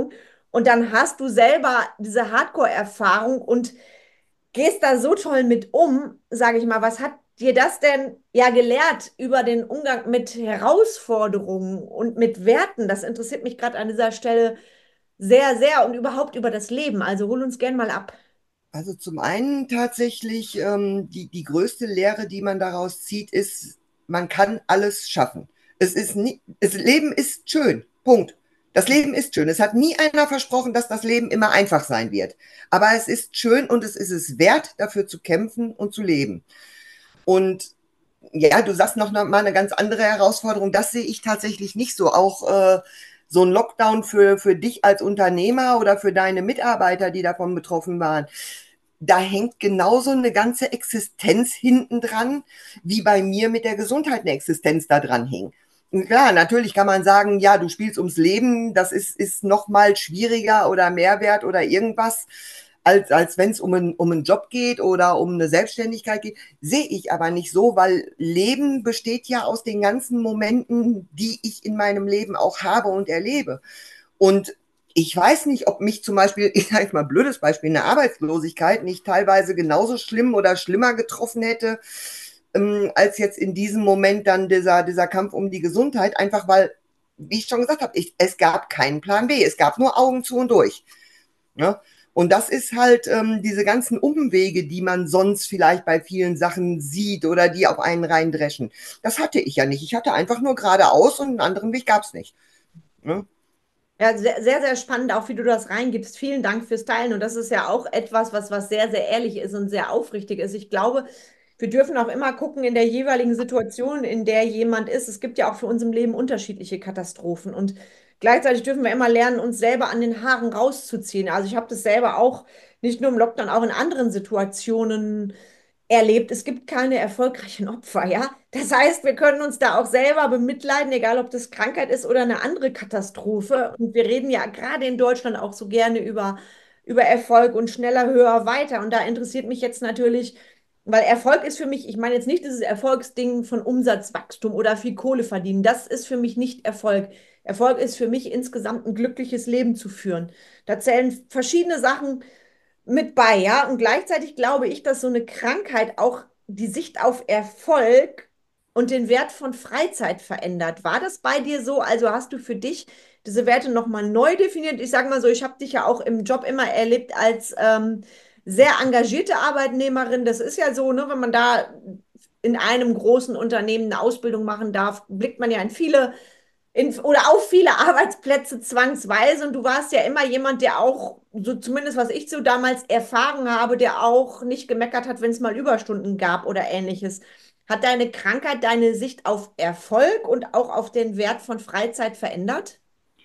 Und dann hast du selber diese Hardcore-Erfahrung und gehst da so toll mit um, sage ich mal. Was hat dir das denn ja gelehrt über den Umgang mit Herausforderungen und mit Werten? Das interessiert mich gerade an dieser Stelle sehr, sehr und überhaupt über das Leben. Also hol uns gern mal ab. Also zum einen tatsächlich, ähm, die, die größte Lehre, die man daraus zieht, ist, man kann alles schaffen. Es ist nie, das Leben ist schön. Punkt. Das Leben ist schön. Es hat nie einer versprochen, dass das Leben immer einfach sein wird. Aber es ist schön und es ist es wert, dafür zu kämpfen und zu leben. Und ja, du sagst noch mal eine ganz andere Herausforderung. Das sehe ich tatsächlich nicht so. Auch äh, so ein Lockdown für, für dich als Unternehmer oder für deine Mitarbeiter, die davon betroffen waren. Da hängt genauso eine ganze Existenz hinten dran, wie bei mir mit der Gesundheit eine Existenz da dran hing. Und klar, natürlich kann man sagen, ja, du spielst ums Leben, das ist, ist noch mal schwieriger oder Mehrwert oder irgendwas, als, als wenn es um, ein, um einen Job geht oder um eine Selbstständigkeit geht. Sehe ich aber nicht so, weil Leben besteht ja aus den ganzen Momenten, die ich in meinem Leben auch habe und erlebe. Und ich weiß nicht, ob mich zum Beispiel, ich sage jetzt mal ein blödes Beispiel, eine Arbeitslosigkeit nicht teilweise genauso schlimm oder schlimmer getroffen hätte, ähm, als jetzt in diesem Moment dann dieser, dieser Kampf um die Gesundheit, einfach weil, wie ich schon gesagt habe, ich, es gab keinen Plan B, es gab nur Augen zu und durch. Ja? Und das ist halt ähm, diese ganzen Umwege, die man sonst vielleicht bei vielen Sachen sieht oder die auf einen reindreschen. Das hatte ich ja nicht. Ich hatte einfach nur geradeaus und einen anderen Weg gab es nicht. Ja? Ja, sehr, sehr, sehr spannend, auch wie du das reingibst. Vielen Dank fürs Teilen. Und das ist ja auch etwas, was, was sehr, sehr ehrlich ist und sehr aufrichtig ist. Ich glaube, wir dürfen auch immer gucken in der jeweiligen Situation, in der jemand ist. Es gibt ja auch für uns im Leben unterschiedliche Katastrophen. Und gleichzeitig dürfen wir immer lernen, uns selber an den Haaren rauszuziehen. Also ich habe das selber auch nicht nur im Lockdown, auch in anderen Situationen erlebt. Es gibt keine erfolgreichen Opfer, ja. Das heißt, wir können uns da auch selber bemitleiden, egal ob das Krankheit ist oder eine andere Katastrophe. Und wir reden ja gerade in Deutschland auch so gerne über, über Erfolg und schneller, höher, weiter. Und da interessiert mich jetzt natürlich, weil Erfolg ist für mich, ich meine jetzt nicht dieses Erfolgsding von Umsatzwachstum oder viel Kohle verdienen. Das ist für mich nicht Erfolg. Erfolg ist für mich insgesamt ein glückliches Leben zu führen. Da zählen verschiedene Sachen mit bei, ja. Und gleichzeitig glaube ich, dass so eine Krankheit auch die Sicht auf Erfolg und den Wert von Freizeit verändert. War das bei dir so? Also hast du für dich diese Werte nochmal neu definiert? Ich sage mal so, ich habe dich ja auch im Job immer erlebt als ähm, sehr engagierte Arbeitnehmerin. Das ist ja so, ne, wenn man da in einem großen Unternehmen eine Ausbildung machen darf, blickt man ja in viele in, oder auf viele Arbeitsplätze zwangsweise. Und du warst ja immer jemand, der auch, so zumindest was ich so damals erfahren habe, der auch nicht gemeckert hat, wenn es mal Überstunden gab oder ähnliches. Hat deine Krankheit deine Sicht auf Erfolg und auch auf den Wert von Freizeit verändert?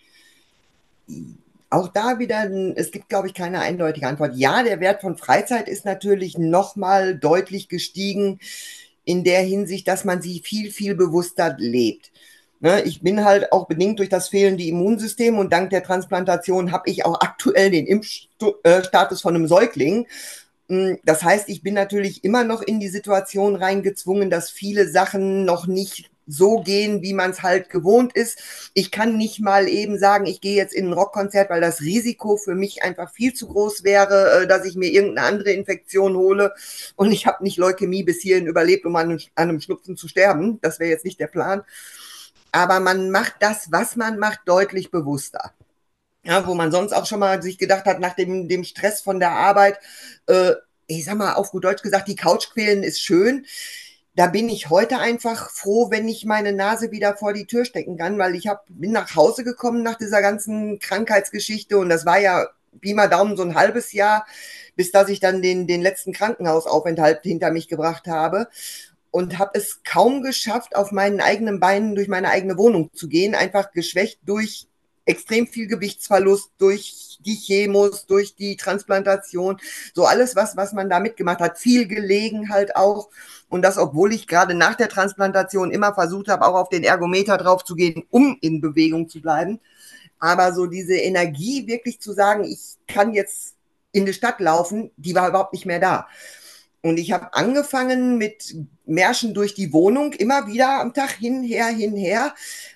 Auch da wieder, es gibt, glaube ich, keine eindeutige Antwort. Ja, der Wert von Freizeit ist natürlich nochmal deutlich gestiegen in der Hinsicht, dass man sie viel, viel bewusster lebt. Ne, ich bin halt auch bedingt durch das fehlende Immunsystem und dank der Transplantation habe ich auch aktuell den Impfstatus von einem Säugling. Das heißt, ich bin natürlich immer noch in die Situation reingezwungen, dass viele Sachen noch nicht so gehen, wie man es halt gewohnt ist. Ich kann nicht mal eben sagen, ich gehe jetzt in ein Rockkonzert, weil das Risiko für mich einfach viel zu groß wäre, dass ich mir irgendeine andere Infektion hole. Und ich habe nicht Leukämie bis hierhin überlebt, um an einem Schnupfen zu sterben. Das wäre jetzt nicht der Plan. Aber man macht das, was man macht, deutlich bewusster. Ja, wo man sonst auch schon mal sich gedacht hat, nach dem, dem Stress von der Arbeit, äh, ich sag mal auf gut Deutsch gesagt, die Couch quälen ist schön. Da bin ich heute einfach froh, wenn ich meine Nase wieder vor die Tür stecken kann, weil ich hab, bin nach Hause gekommen nach dieser ganzen Krankheitsgeschichte und das war ja Pi mal Daumen so ein halbes Jahr, bis dass ich dann den, den letzten Krankenhausaufenthalt hinter mich gebracht habe. Und habe es kaum geschafft, auf meinen eigenen Beinen durch meine eigene Wohnung zu gehen, einfach geschwächt durch extrem viel Gewichtsverlust, durch die Chemos, durch die Transplantation, so alles, was, was man da mitgemacht hat, viel gelegen halt auch. Und das, obwohl ich gerade nach der Transplantation immer versucht habe, auch auf den Ergometer drauf zu gehen, um in Bewegung zu bleiben. Aber so diese Energie, wirklich zu sagen, ich kann jetzt in die Stadt laufen, die war überhaupt nicht mehr da. Und ich habe angefangen mit Märschen durch die Wohnung, immer wieder am Tag hinher, hinher.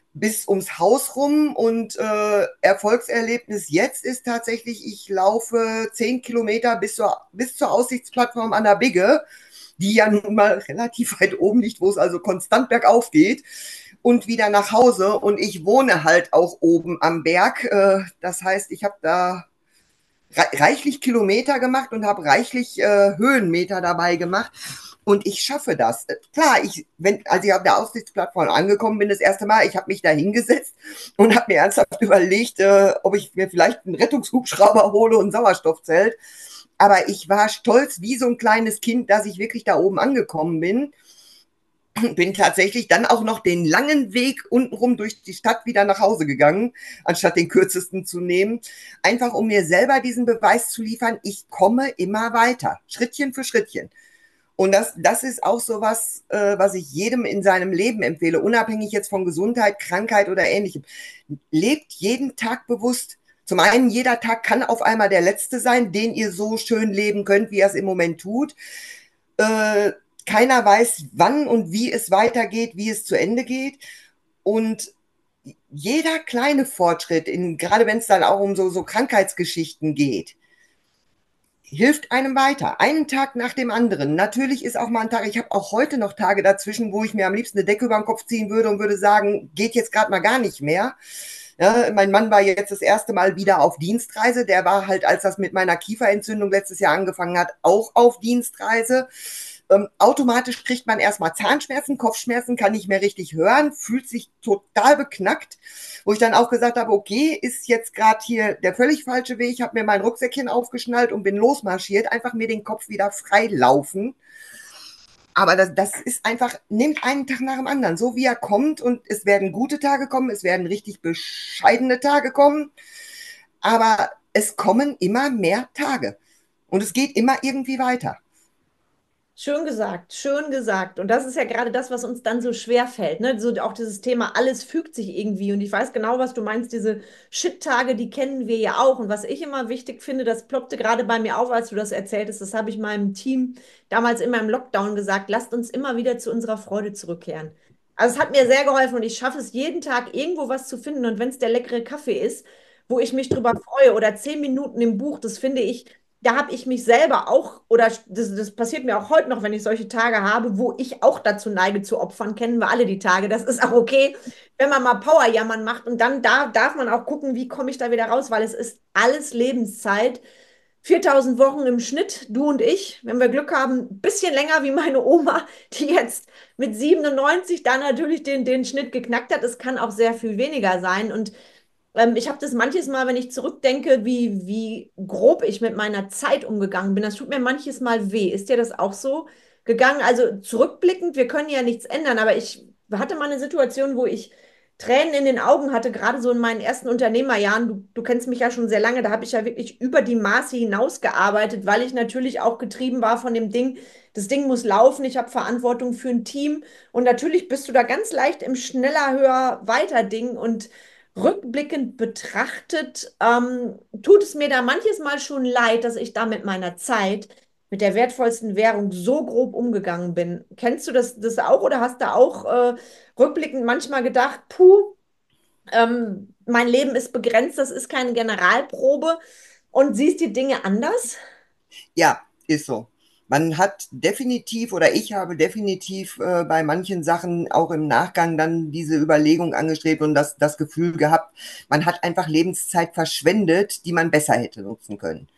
bis ums Haus rum. Und äh, Erfolgserlebnis jetzt ist tatsächlich, ich laufe zehn Kilometer bis zur, bis zur Aussichtsplattform an der Bigge, die ja nun mal relativ weit oben liegt, wo es also konstant bergauf geht, und wieder nach Hause. Und ich wohne halt auch oben am Berg. Äh, das heißt, ich habe da reichlich Kilometer gemacht und habe reichlich äh, Höhenmeter dabei gemacht. Und ich schaffe das. Klar, ich, wenn, als ich auf der Aussichtsplattform angekommen bin, das erste Mal, ich habe mich da hingesetzt und habe mir ernsthaft überlegt, äh, ob ich mir vielleicht einen Rettungshubschrauber hole und ein Sauerstoffzelt. Aber ich war stolz wie so ein kleines Kind, dass ich wirklich da oben angekommen bin. Bin tatsächlich dann auch noch den langen Weg untenrum durch die Stadt wieder nach Hause gegangen, anstatt den kürzesten zu nehmen. Einfach um mir selber diesen Beweis zu liefern, ich komme immer weiter, Schrittchen für Schrittchen. Und das, das ist auch so was, äh, was ich jedem in seinem Leben empfehle, unabhängig jetzt von Gesundheit, Krankheit oder Ähnlichem. Lebt jeden Tag bewusst. Zum einen, jeder Tag kann auf einmal der letzte sein, den ihr so schön leben könnt, wie ihr es im Moment tut. Äh, keiner weiß, wann und wie es weitergeht, wie es zu Ende geht. Und jeder kleine Fortschritt, in, gerade wenn es dann auch um so, so Krankheitsgeschichten geht, hilft einem weiter, einen Tag nach dem anderen. Natürlich ist auch mal ein Tag, ich habe auch heute noch Tage dazwischen, wo ich mir am liebsten eine Decke über den Kopf ziehen würde und würde sagen, geht jetzt gerade mal gar nicht mehr. Ja, mein Mann war jetzt das erste Mal wieder auf Dienstreise. Der war halt, als das mit meiner Kieferentzündung letztes Jahr angefangen hat, auch auf Dienstreise. Ähm, automatisch kriegt man erstmal Zahnschmerzen, Kopfschmerzen, kann nicht mehr richtig hören, fühlt sich total beknackt, wo ich dann auch gesagt habe, okay, ist jetzt gerade hier der völlig falsche Weg, ich habe mir mein Rucksäckchen aufgeschnallt und bin losmarschiert, einfach mir den Kopf wieder frei laufen. Aber das, das ist einfach, nimmt einen Tag nach dem anderen, so wie er kommt, und es werden gute Tage kommen, es werden richtig bescheidene Tage kommen, aber es kommen immer mehr Tage und es geht immer irgendwie weiter. Schön gesagt, schön gesagt. Und das ist ja gerade das, was uns dann so schwer fällt, ne? So auch dieses Thema, alles fügt sich irgendwie. Und ich weiß genau, was du meinst, diese Shit-Tage, die kennen wir ja auch. Und was ich immer wichtig finde, das ploppte gerade bei mir auf, als du das erzähltest, das habe ich meinem Team damals in meinem Lockdown gesagt, lasst uns immer wieder zu unserer Freude zurückkehren. Also es hat mir sehr geholfen und ich schaffe es jeden Tag, irgendwo was zu finden. Und wenn es der leckere Kaffee ist, wo ich mich drüber freue, oder zehn Minuten im Buch, das finde ich, da habe ich mich selber auch, oder das, das passiert mir auch heute noch, wenn ich solche Tage habe, wo ich auch dazu neige zu opfern, kennen wir alle die Tage. Das ist auch okay, wenn man mal Powerjammern macht, und dann da, darf man auch gucken, wie komme ich da wieder raus, weil es ist alles Lebenszeit. viertausend Wochen im Schnitt, du und ich, wenn wir Glück haben, ein bisschen länger wie meine Oma, die jetzt mit siebenundneunzig da natürlich den, den Schnitt geknackt hat. Es kann auch sehr viel weniger sein, und ähm, ich habe das manches Mal, wenn ich zurückdenke, wie, wie grob ich mit meiner Zeit umgegangen bin. Das tut mir manches Mal weh. Ist dir das auch so gegangen? Also zurückblickend, wir können ja nichts ändern, aber ich hatte mal eine Situation, wo ich Tränen in den Augen hatte, gerade so in meinen ersten Unternehmerjahren. Du, du kennst mich ja schon sehr lange, da habe ich ja wirklich über die Maße hinaus gearbeitet, weil ich natürlich auch getrieben war von dem Ding, das Ding muss laufen, ich habe Verantwortung für ein Team, und natürlich bist du da ganz leicht im schneller, höher, weiter Ding, und rückblickend betrachtet, ähm, tut es mir da manches Mal schon leid, dass ich da mit meiner Zeit, mit der wertvollsten Währung, so grob umgegangen bin. Kennst du das, das auch, oder hast du auch äh, rückblickend manchmal gedacht, puh, ähm, mein Leben ist begrenzt, das ist keine Generalprobe, und siehst die Dinge anders? Ja, ist so. Man hat definitiv, oder ich habe definitiv äh, bei manchen Sachen auch im Nachgang dann diese Überlegung angestrebt und das, das Gefühl gehabt, man hat einfach Lebenszeit verschwendet, die man besser hätte nutzen können.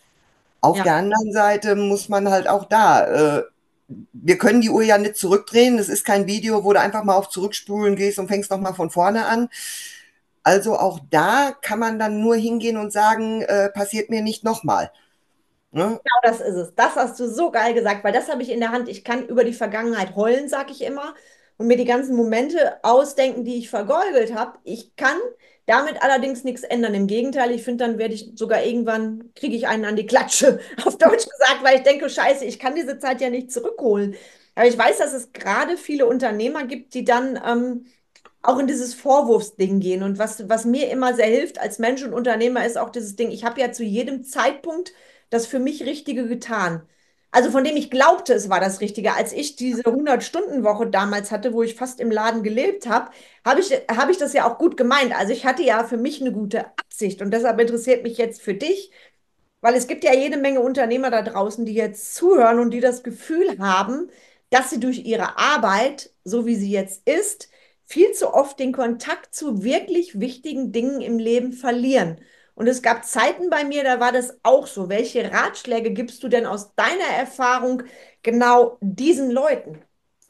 Auf Ja. der anderen Seite muss man halt auch da, äh, wir können die Uhr ja nicht zurückdrehen. Es ist kein Video, wo du einfach mal auf Zurückspulen gehst und fängst nochmal von vorne an. Also auch da kann man dann nur hingehen und sagen, äh, passiert mir nicht nochmal. Ne? Genau, das ist es. Das hast du so geil gesagt, weil das habe ich in der Hand. Ich kann über die Vergangenheit heulen, sage ich immer, und mir die ganzen Momente ausdenken, die ich vergeudelt habe. Ich kann damit allerdings nichts ändern. Im Gegenteil, ich finde, dann werde ich sogar irgendwann, kriege ich einen an die Klatsche, auf Deutsch gesagt, weil ich denke, scheiße, ich kann diese Zeit ja nicht zurückholen. Aber ich weiß, dass es gerade viele Unternehmer gibt, die dann ähm, auch in dieses Vorwurfsding gehen. Und was, was mir immer sehr hilft als Mensch und Unternehmer, ist auch dieses Ding, ich habe ja zu jedem Zeitpunkt das für mich Richtige getan. also von dem ich glaubte, es war das Richtige. Als ich diese hundert-Stunden-Woche damals hatte, wo ich fast im Laden gelebt habe, habe ich, habe ich das ja auch gut gemeint. Also ich hatte ja für mich eine gute Absicht und deshalb interessiert mich jetzt für dich, weil es gibt ja jede Menge Unternehmer da draußen, die jetzt zuhören und die das Gefühl haben, dass sie durch ihre Arbeit, so wie sie jetzt ist, viel zu oft den Kontakt zu wirklich wichtigen Dingen im Leben verlieren. Und es gab Zeiten bei mir, da war das auch so. Welche Ratschläge gibst du denn aus deiner Erfahrung genau diesen Leuten?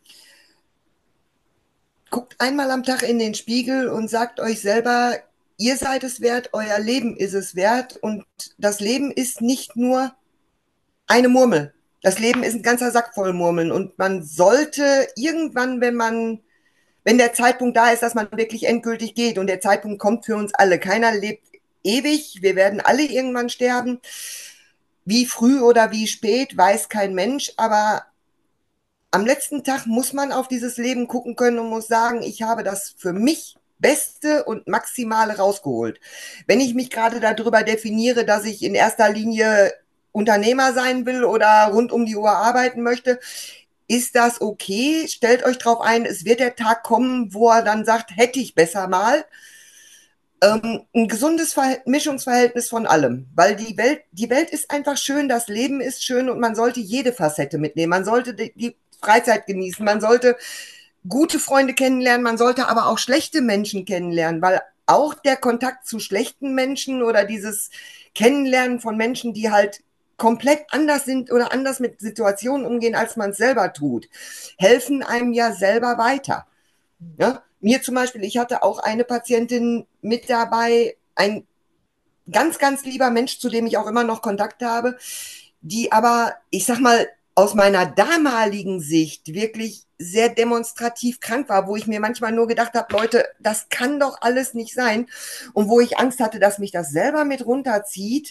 Guckt einmal am Tag in den Spiegel und sagt euch selber, ihr seid es wert, euer Leben ist es wert und das Leben ist nicht nur eine Murmel. Das Leben ist ein ganzer Sack voll Murmeln und man sollte irgendwann, wenn man, wenn der Zeitpunkt da ist, dass man wirklich endgültig geht und der Zeitpunkt kommt für uns alle. Keiner lebt ewig, wir werden alle irgendwann sterben. Wie früh oder wie spät, weiß kein Mensch, aber am letzten Tag muss man auf dieses Leben gucken können und muss sagen, ich habe das für mich Beste und Maximale rausgeholt. Wenn ich mich gerade darüber definiere, dass ich in erster Linie Unternehmer sein will oder rund um die Uhr arbeiten möchte, ist das okay? Stellt euch darauf ein, es wird der Tag kommen, wo er dann sagt, hätte ich besser mal. Ähm, ein gesundes Verhält- Mischungsverhältnis von allem, weil die Welt, die Welt ist einfach schön, das Leben ist schön und man sollte jede Facette mitnehmen. Man sollte die, die Freizeit genießen, man sollte gute Freunde kennenlernen, man sollte aber auch schlechte Menschen kennenlernen, weil auch der Kontakt zu schlechten Menschen oder dieses Kennenlernen von Menschen, die halt komplett anders sind oder anders mit Situationen umgehen, als man es selber tut, helfen einem ja selber weiter. Ja? Mir zum Beispiel, ich hatte auch eine Patientin mit dabei, ein ganz, ganz lieber Mensch, zu dem ich auch immer noch Kontakt habe, die aber, ich sag mal, aus meiner damaligen Sicht wirklich sehr demonstrativ krank war, wo ich mir manchmal nur gedacht habe, Leute, das kann doch alles nicht sein. Und wo ich Angst hatte, dass mich das selber mit runterzieht.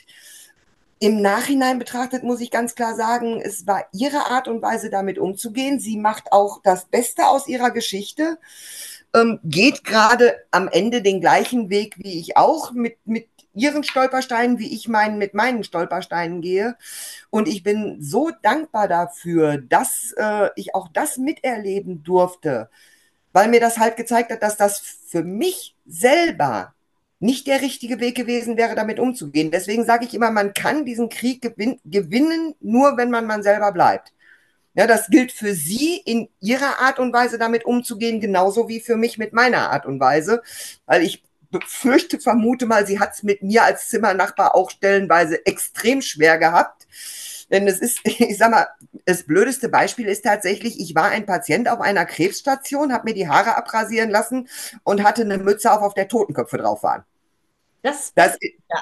Im Nachhinein betrachtet muss ich ganz klar sagen, es war ihre Art und Weise, damit umzugehen. Sie macht auch das Beste aus ihrer Geschichte, ähm, geht gerade am Ende den gleichen Weg wie ich auch, mit, mit ihren Stolpersteinen, wie ich meinen mit meinen Stolpersteinen gehe. Und ich bin so dankbar dafür, dass äh, ich auch das miterleben durfte, weil mir das halt gezeigt hat, dass das für mich selber nicht der richtige Weg gewesen wäre, damit umzugehen. Deswegen sage ich immer, man kann diesen Krieg gewin- gewinnen, nur wenn man man selber bleibt. Ja, das gilt für sie in ihrer Art und Weise, damit umzugehen, genauso wie für mich mit meiner Art und Weise, weil ich befürchte, vermute mal, sie hat es mit mir als Zimmernachbar auch stellenweise extrem schwer gehabt. Denn es ist, ich sag mal, das blödeste Beispiel ist tatsächlich, ich war ein Patient auf einer Krebsstation, habe mir die Haare abrasieren lassen und hatte eine Mütze auf, auf der Totenköpfe drauf waren. Das, Das ja.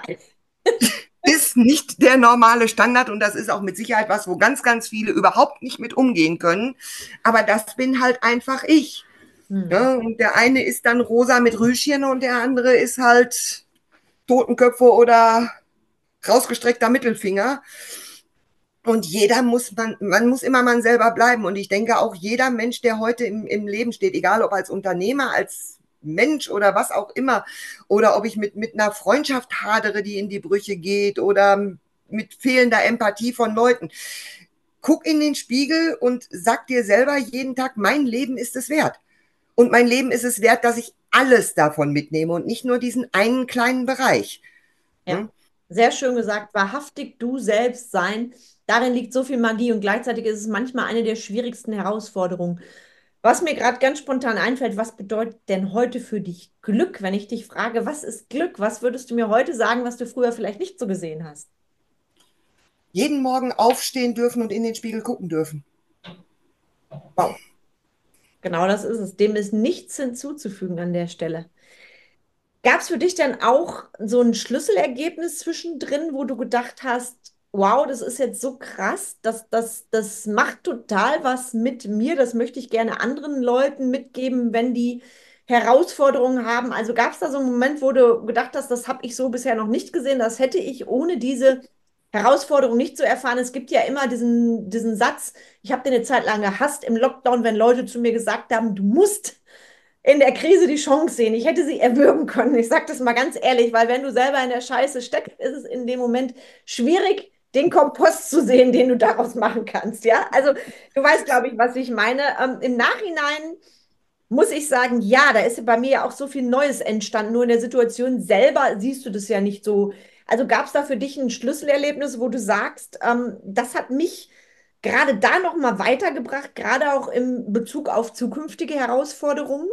ist nicht der normale Standard und das ist auch mit Sicherheit was, wo ganz, ganz viele überhaupt nicht mit umgehen können. Aber das bin halt einfach ich. Hm. Ja, und der eine ist dann rosa mit Rüschchen und der andere ist halt Totenköpfe oder rausgestreckter Mittelfinger. Und jeder muss, man, man muss immer man selber bleiben. Und ich denke auch jeder Mensch, der heute im, im Leben steht, egal ob als Unternehmer, als Mensch oder was auch immer, oder ob ich mit, mit einer Freundschaft hadere, die in die Brüche geht oder mit fehlender Empathie von Leuten. Guck in den Spiegel und sag dir selber jeden Tag, mein Leben ist es wert. Und mein Leben ist es wert, dass ich alles davon mitnehme und nicht nur diesen einen kleinen Bereich. Ja, Hm? sehr schön gesagt. Wahrhaftig du selbst sein. Darin liegt so viel Magie und gleichzeitig ist es manchmal eine der schwierigsten Herausforderungen. Was mir gerade ganz spontan einfällt, was bedeutet denn heute für dich Glück? Wenn ich dich frage, was ist Glück? Was würdest du mir heute sagen, was du früher vielleicht nicht so gesehen hast? Jeden Morgen aufstehen dürfen und in den Spiegel gucken dürfen. Wow. Genau das ist es. Dem ist nichts hinzuzufügen an der Stelle. Gab es für dich dann auch so ein Schlüsselergebnis zwischendrin, wo du gedacht hast, wow, das ist jetzt so krass, das, das, das macht total was mit mir, das möchte ich gerne anderen Leuten mitgeben, wenn die Herausforderungen haben. Also gab es da so einen Moment, wo du gedacht hast, das habe ich so bisher noch nicht gesehen, das hätte ich ohne diese Herausforderung nicht zu erfahren. Es gibt ja immer diesen, diesen Satz, ich habe den eine Zeit lang gehasst im Lockdown, wenn Leute zu mir gesagt haben, du musst in der Krise die Chance sehen. Ich hätte sie erwürgen können. Ich sage das mal ganz ehrlich, weil wenn du selber in der Scheiße steckst, ist es in dem Moment schwierig, den Kompost zu sehen, den du daraus machen kannst. Ja, also du weißt, glaube ich, was ich meine. Ähm, im Nachhinein muss ich sagen, ja, da ist ja bei mir ja auch so viel Neues entstanden. Nur in der Situation selber siehst du das ja nicht so. Also gab es da für dich ein Schlüsselerlebnis, wo du sagst, ähm, das hat mich gerade da noch mal weitergebracht, gerade auch im Bezug auf zukünftige Herausforderungen?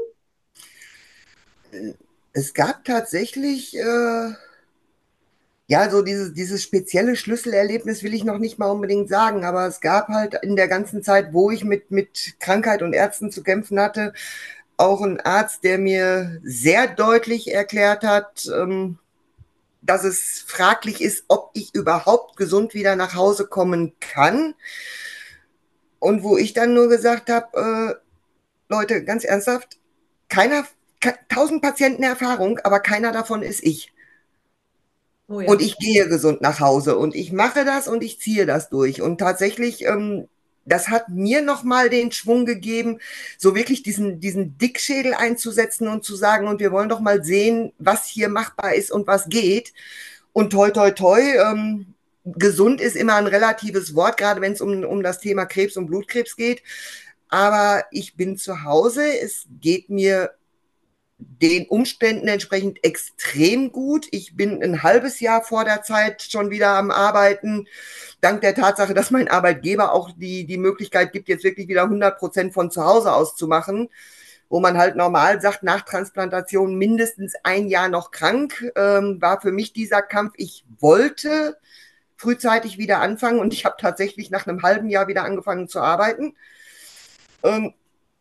Es gab tatsächlich, äh, ja, so dieses, dieses spezielle Schlüsselerlebnis will ich noch nicht mal unbedingt sagen, aber es gab halt in der ganzen Zeit, wo ich mit, mit Krankheit und Ärzten zu kämpfen hatte, auch einen Arzt, der mir sehr deutlich erklärt hat, ähm, dass es fraglich ist, ob ich überhaupt gesund wieder nach Hause kommen kann. Und wo ich dann nur gesagt habe, äh, Leute, ganz ernsthaft, keiner, tausend Patienten Erfahrung, aber keiner davon ist ich. Oh ja. Und ich gehe gesund nach Hause und ich mache das und ich ziehe das durch. Und tatsächlich, ähm, das hat mir nochmal den Schwung gegeben, so wirklich diesen, diesen Dickschädel einzusetzen und zu sagen, und wir wollen doch mal sehen, was hier machbar ist und was geht. Und toi, toi, toi, ähm, gesund ist immer ein relatives Wort, gerade wenn es um, um das Thema Krebs und Blutkrebs geht. Aber ich bin zu Hause, es geht mir den Umständen entsprechend extrem gut. Ich bin ein halbes Jahr vor der Zeit schon wieder am Arbeiten, dank der Tatsache, dass mein Arbeitgeber auch die, die Möglichkeit gibt, jetzt wirklich wieder hundert Prozent von zu Hause aus zu machen, wo man halt normal sagt, nach Transplantation mindestens ein Jahr noch krank, ähm, war für mich dieser Kampf. Ich wollte frühzeitig wieder anfangen und ich habe tatsächlich nach einem halben Jahr wieder angefangen zu arbeiten. Ähm,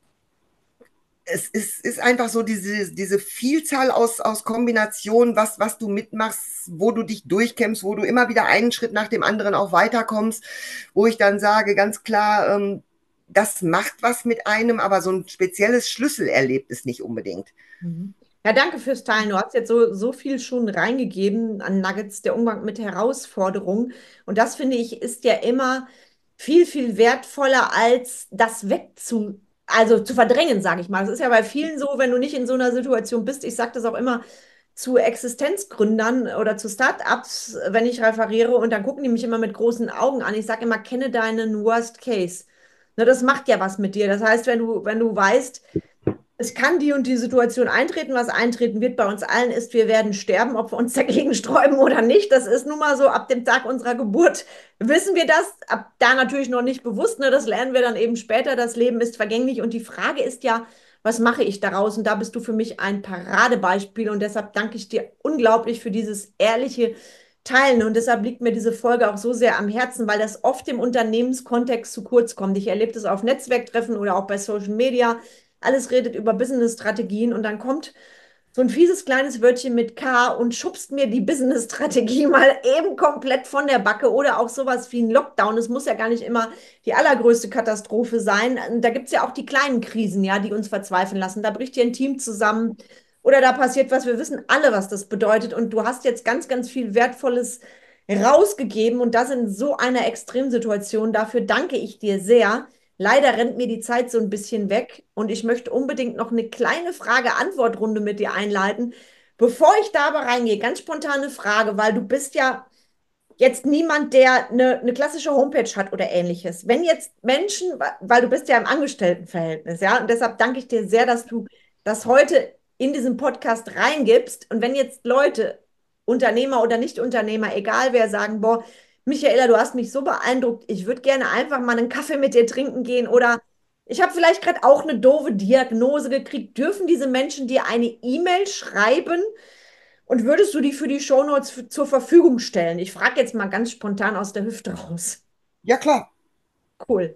es ist, ist einfach so diese, diese Vielzahl aus, aus Kombinationen, was, was du mitmachst, wo du dich durchkämpfst, wo du immer wieder einen Schritt nach dem anderen auch weiterkommst, wo ich dann sage, ganz klar, ähm, das macht was mit einem, aber so ein spezielles Schlüsselerlebnis nicht unbedingt. Mhm. Ja, danke fürs Teilen. Du hast jetzt so, so viel schon reingegeben an Nuggets, der Umgang mit Herausforderungen. Und das finde ich ist ja immer viel, viel wertvoller als das wegzu, also zu verdrängen, sage ich mal. Es ist ja bei vielen so, wenn du nicht in so einer Situation bist. Ich sage das auch immer zu Existenzgründern oder zu Startups, wenn ich referiere, und dann gucken die mich immer mit großen Augen an. Ich sage immer, kenne deinen Worst Case. Ne, das macht ja was mit dir. Das heißt, wenn du, wenn du weißt, es kann die und die Situation eintreten. Was eintreten wird bei uns allen ist, wir werden sterben, ob wir uns dagegen sträuben oder nicht. Das ist nun mal so, ab dem Tag unserer Geburt wissen wir das. Ab da natürlich noch nicht bewusst, ne? Das lernen wir dann eben später. Das Leben ist vergänglich. Und die Frage ist ja, was mache ich daraus? Und da bist du für mich ein Paradebeispiel. Und deshalb danke ich dir unglaublich für dieses ehrliche Teilen. Und deshalb liegt mir diese Folge auch so sehr am Herzen, weil das oft im Unternehmenskontext zu kurz kommt. Ich erlebe das auf Netzwerktreffen oder auch bei Social Media. Alles redet über Business-Strategien und dann kommt so ein fieses kleines Wörtchen mit K und schubst mir die Business-Strategie mal eben komplett von der Backe oder auch sowas wie ein Lockdown. Es muss ja gar nicht immer die allergrößte Katastrophe sein. Da gibt es ja auch die kleinen Krisen, ja, die uns verzweifeln lassen. Da bricht hier ein Team zusammen oder da passiert was. Wir wissen alle, was das bedeutet. Und du hast jetzt ganz, ganz viel Wertvolles rausgegeben und das in so einer Extremsituation. Dafür danke ich dir sehr. Leider rennt mir die Zeit so ein bisschen weg und ich möchte unbedingt noch eine kleine Frage-Antwort-Runde mit dir einleiten. Bevor ich da aber reingehe, ganz spontane Frage, weil du bist ja jetzt niemand, der eine, eine klassische Homepage hat oder ähnliches. Wenn jetzt Menschen, weil du bist ja im Angestelltenverhältnis, ja, und deshalb danke ich dir sehr, dass du das heute in diesen Podcast reingibst. Und wenn jetzt Leute, Unternehmer oder Nicht-Unternehmer, egal wer, sagen, boah, Michaela, du hast mich so beeindruckt, ich würde gerne einfach mal einen Kaffee mit dir trinken gehen oder ich habe vielleicht gerade auch eine doofe Diagnose gekriegt. Dürfen diese Menschen dir eine E-Mail schreiben und würdest du die für die Shownotes f- zur Verfügung stellen? Ich frage jetzt mal ganz spontan aus der Hüfte raus. Ja, klar. Cool.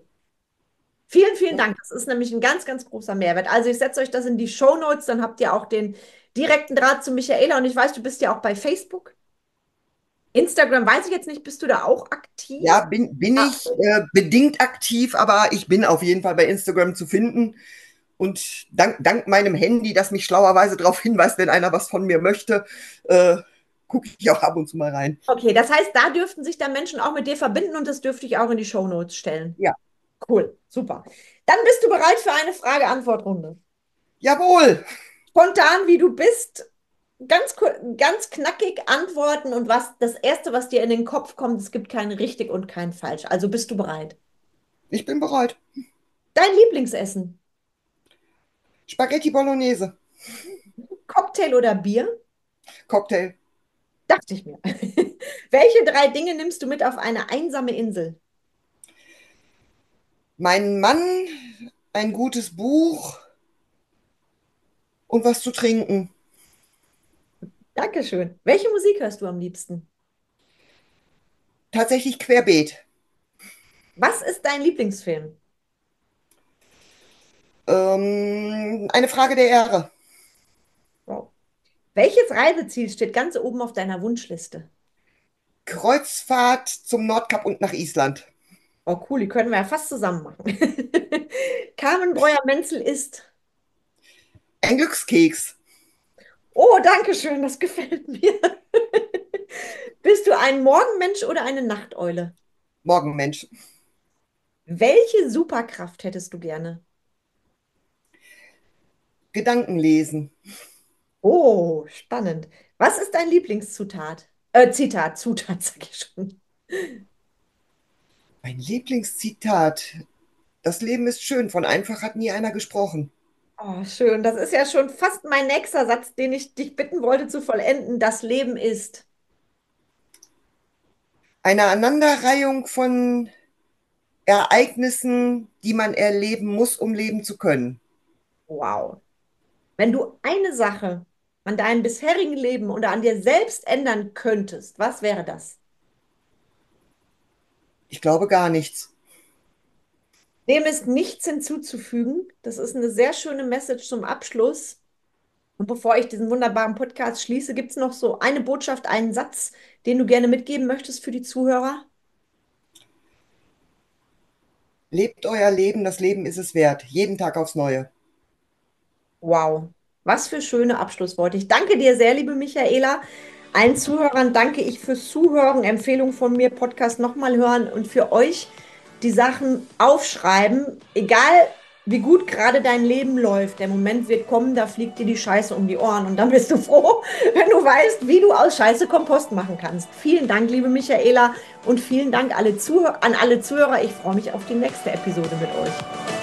Vielen, vielen Dank. Das ist nämlich ein ganz, ganz großer Mehrwert. Also ich setze euch das in die Shownotes, dann habt ihr auch den direkten Draht zu Michaela und ich weiß, du bist ja auch bei Facebook. Instagram weiß ich jetzt nicht, bist du da auch aktiv? Ja, bin, bin Ah, ich äh, bedingt aktiv, aber ich bin auf jeden Fall bei Instagram zu finden. Und dank, dank meinem Handy, das mich schlauerweise darauf hinweist, wenn einer was von mir möchte, äh, gucke ich auch ab und zu mal rein. okay, das heißt, da dürften sich dann Menschen auch mit dir verbinden und das dürfte ich auch in die Shownotes stellen. Ja, Cool, super. Dann bist du bereit für eine Frage-Antwort-Runde. jawohl. Spontan wie du bist, ganz, ku- ganz knackig antworten und was das Erste, was dir in den Kopf kommt, es gibt kein richtig und kein falsch. Also bist du bereit? Ich bin bereit. Dein Lieblingsessen? Spaghetti Bolognese, Cocktail oder Bier? Cocktail. Dachte ich mir. Welche drei Dinge nimmst du mit auf eine einsame Insel? Mein Mann, ein gutes Buch und was zu trinken. Dankeschön. Welche Musik hörst du am liebsten? Tatsächlich querbeet. Was ist dein Lieblingsfilm? Ähm, eine Frage der Ehre. Wow. Welches Reiseziel steht ganz oben auf deiner Wunschliste? Kreuzfahrt zum Nordkap und nach Island. Oh, cool, die können wir ja fast zusammen machen. Carmen Breuer-Menzel ist. Ein Glückskeks. Oh, danke schön, das gefällt mir. Bist du ein Morgenmensch oder eine Nachteule? Morgenmensch. Welche Superkraft hättest du gerne? Gedanken lesen. Oh, spannend. Was ist dein Lieblingszutat? Äh, Zitat, Zutat, sag ich schon. Mein Lieblingszitat. Das Leben ist schön. Von einfach hat nie einer gesprochen. Oh, schön. Das ist ja schon fast mein nächster Satz, den ich dich bitten wollte zu vollenden. Das Leben ist. Eine Aneinanderreihung von Ereignissen, die man erleben muss, um leben zu können. Wow. Wenn du eine Sache an deinem bisherigen Leben oder an dir selbst ändern könntest, was wäre das? Ich glaube gar nichts. Dem ist nichts hinzuzufügen. Das ist eine sehr schöne Message zum Abschluss. Und bevor ich diesen wunderbaren Podcast schließe, gibt es noch so eine Botschaft, einen Satz, den du gerne mitgeben möchtest für die Zuhörer? Lebt euer Leben, das Leben ist es wert. Jeden Tag aufs Neue. Wow, was für schöne Abschlussworte. Ich danke dir sehr, liebe Michaela. Allen Zuhörern danke ich fürs Zuhören, Empfehlung von mir, Podcast nochmal hören und für euch die Sachen aufschreiben. Egal, wie gut gerade dein Leben läuft, der Moment wird kommen, da fliegt dir die Scheiße um die Ohren und dann bist du froh, wenn du weißt, wie du aus Scheiße Kompost machen kannst. Vielen Dank, liebe Michaela, und vielen Dank alle Zuhör an alle Zuhörer. Ich freue mich auf die nächste Episode mit euch.